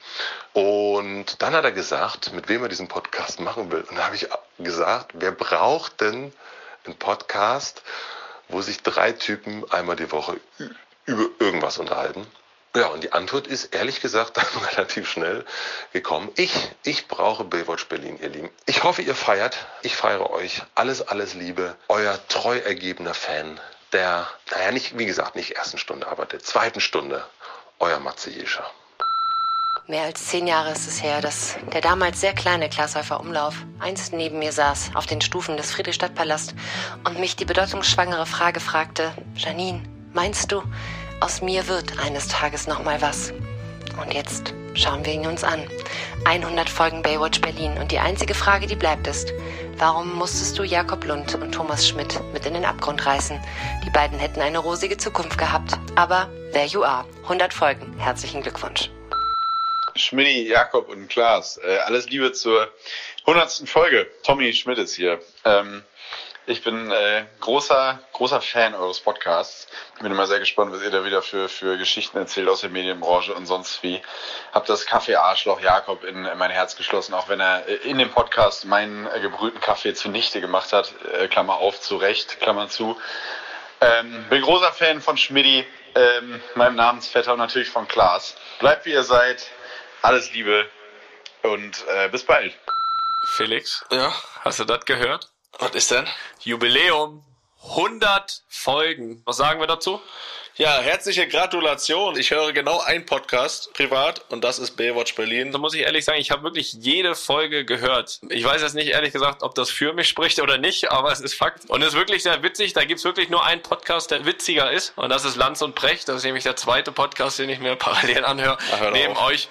Und dann hat er gesagt, mit wem er diesen Podcast machen will. Und da habe ich gesagt, wer braucht denn einen Podcast, wo sich drei Typen einmal die Woche über irgendwas unterhalten? Ja, und die Antwort ist ehrlich gesagt dann relativ schnell gekommen. Ich, ich brauche Baywatch Berlin, ihr Lieben. Ich hoffe, ihr feiert. Ich feiere euch. Alles, alles Liebe. Euer treu ergebener Fan der, naja, nicht, wie gesagt, nicht ersten Stunde, aber der zweiten Stunde. Euer Matze Hiescher. Mehr als zehn Jahre ist es her, dass der damals sehr kleine Glashäufer Umlauf einst neben mir saß, auf den Stufen des Friedrichstadtpalast und mich die bedeutungsschwangere Frage fragte: Janine, meinst du, aus mir wird eines Tages noch mal was? Und jetzt schauen wir ihn uns an. hundert Folgen Baywatch Berlin. Und die einzige Frage, die bleibt, ist: Warum musstest du Jakob Lund und Thomas Schmidt mit in den Abgrund reißen? Die beiden hätten eine rosige Zukunft gehabt. Aber there you are. hundert Folgen. Herzlichen Glückwunsch. Schmidti, Jakob und Klaas, äh, alles Liebe zur hundertsten Folge. Tommy Schmidt ist hier. Ähm, Ich bin äh, großer, großer Fan eures Podcasts. Bin immer sehr gespannt, was ihr da wieder für, für Geschichten erzählt aus der Medienbranche und sonst wie. Hab das Kaffee-Arschloch Jakob in, in mein Herz geschlossen, auch wenn er in dem Podcast meinen äh, gebrühten Kaffee zunichte gemacht hat. Äh, Klammer auf, zu Recht, Klammer zu. Ähm, bin großer Fan von Schmidti, ähm, meinem Namensvetter und natürlich von Klaas. Bleibt wie ihr seid. Alles Liebe und äh, bis bald. Felix, ja, hast du das gehört? Was ist denn? Jubiläum, hundert Folgen. Was sagen wir dazu? Ja, herzliche Gratulation. Ich höre genau einen Podcast privat und das ist Baywatch Berlin. Da muss ich ehrlich sagen, ich habe wirklich jede Folge gehört. Ich weiß jetzt nicht ehrlich gesagt, ob das für mich spricht oder nicht, aber es ist Fakt. Und es ist wirklich sehr witzig. Da gibt's wirklich nur einen Podcast, der witziger ist. Und das ist Lanz und Precht. Das ist nämlich der zweite Podcast, den ich mir parallel anhöre. Ach, neben auf. euch.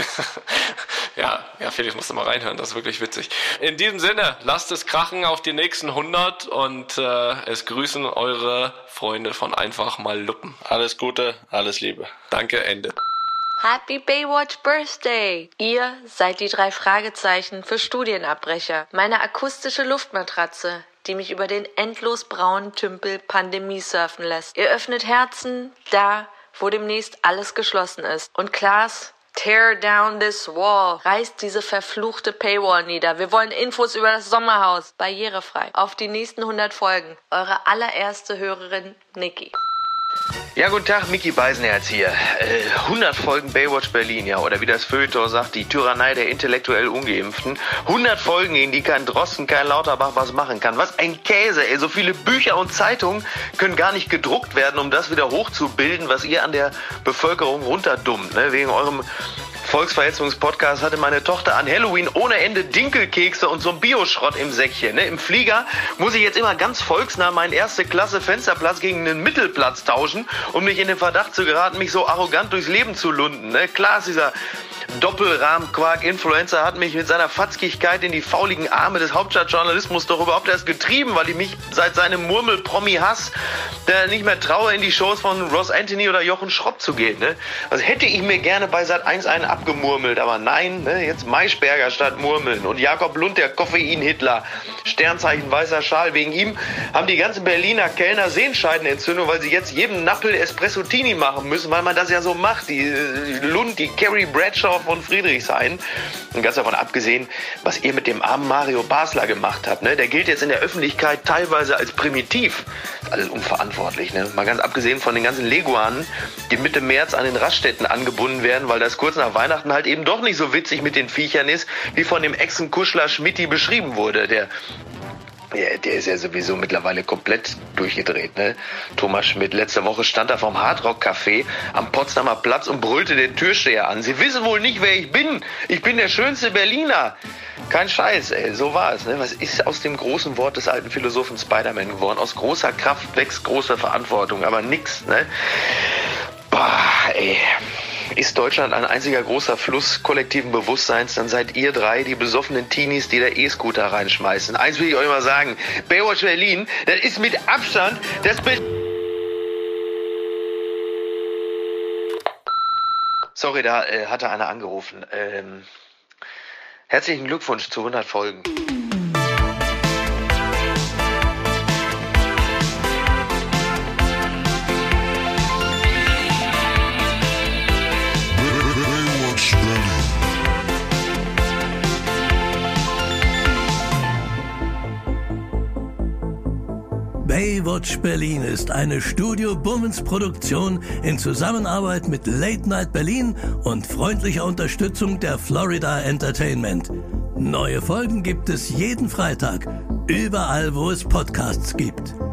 ja, ja, Felix, musst du mal reinhören. Das ist wirklich witzig. In diesem Sinne, lasst es krachen auf die nächsten hundert und äh, es grüßen eure Freunde von Einfach mal Luppen. Alles Gute, alles Liebe. Danke, Ende. Happy Baywatch Birthday! Ihr seid die drei Fragezeichen für Studienabbrecher. Meine akustische Luftmatratze, die mich über den endlos braunen Tümpel Pandemie surfen lässt. Ihr öffnet Herzen da, wo demnächst alles geschlossen ist. Und Klaas, tear down this wall. Reißt diese verfluchte Paywall nieder. Wir wollen Infos über das Sommerhaus. Barrierefrei. Auf die nächsten hundert Folgen. Eure allererste Hörerin, Niki. Ja, guten Tag, Micky Beisenherz hier. Äh, hundert Folgen Baywatch Berlin, ja, oder wie das Feuilleton sagt, die Tyrannei der intellektuell Ungeimpften. hundert Folgen, in die kein Drosten, kein Lauterbach was machen kann. Was ein Käse, ey. So viele Bücher und Zeitungen können gar nicht gedruckt werden, um das wieder hochzubilden, was ihr an der Bevölkerung runterdummt, ne? Wegen eurem Volksverhetzungspodcast hatte meine Tochter an Halloween ohne Ende Dinkelkekse und so ein Bioschrott im Säckchen. Ne? Im Flieger muss ich jetzt immer ganz volksnah meinen erste Klasse Fensterplatz gegen einen Mittelplatz tauschen, um nicht in den Verdacht zu geraten, mich so arrogant durchs Leben zu lunden. Ne? Klar ist dieser Doppelrahmquark-Influencer hat mich mit seiner Fatzkigkeit in die fauligen Arme des Hauptstadtjournalismus doch überhaupt erst getrieben, weil ich mich seit seinem Murmel-Promi-Hass der nicht mehr traue, in die Shows von Ross Anthony oder Jochen Schropp zu gehen. Ne? Also hätte ich mir gerne bei Sat eins einen ab abgemurmelt. Aber nein, ne, jetzt Maischberger statt Murmeln. Und Jakob Lund, der Koffein-Hitler. Sternzeichen weißer Schal. Wegen ihm haben die ganzen Berliner Kellner Sehenscheidenentzündung, weil sie jetzt jedem Nappel Espressotini machen müssen, weil man das ja so macht. Die Lund, die Carrie Bradshaw von Friedrichshain. Und ganz davon abgesehen, was ihr mit dem armen Mario Basler gemacht habt. Ne? Der gilt jetzt in der Öffentlichkeit teilweise als primitiv. Alles unverantwortlich. Ne? Mal ganz abgesehen von den ganzen Leguanen, die Mitte März an den Raststätten angebunden werden, weil das kurz nach Weihnachten halt eben doch nicht so witzig mit den Viechern ist, wie von dem Echsenkuschler Schmitti beschrieben wurde. Der Ja, der ist ja sowieso mittlerweile komplett durchgedreht, ne? Thomas Schmidt, letzte Woche stand er vom Hardrock-Café am Potsdamer Platz und brüllte den Türsteher an. Sie wissen wohl nicht, wer ich bin. Ich bin der schönste Berliner. Kein Scheiß, ey, so war es, ne? Was ist aus dem großen Wort des alten Philosophen Spider-Man geworden? Aus großer Kraft wächst große Verantwortung, aber nix, ne? Boah, ey. Ist Deutschland ein einziger großer Fluss kollektiven Bewusstseins, dann seid ihr drei die besoffenen Teenies, die da E-Scooter reinschmeißen. Eins will ich euch mal sagen, Baywatch Berlin, das ist mit Abstand das Be... Sorry, da äh, hatte einer angerufen. Ähm, herzlichen Glückwunsch zu hundert Folgen. Baywatch Berlin ist eine Studio Bummens Produktion in Zusammenarbeit mit Late Night Berlin und freundlicher Unterstützung der Florida Entertainment. Neue Folgen gibt es jeden Freitag, überall wo es Podcasts gibt.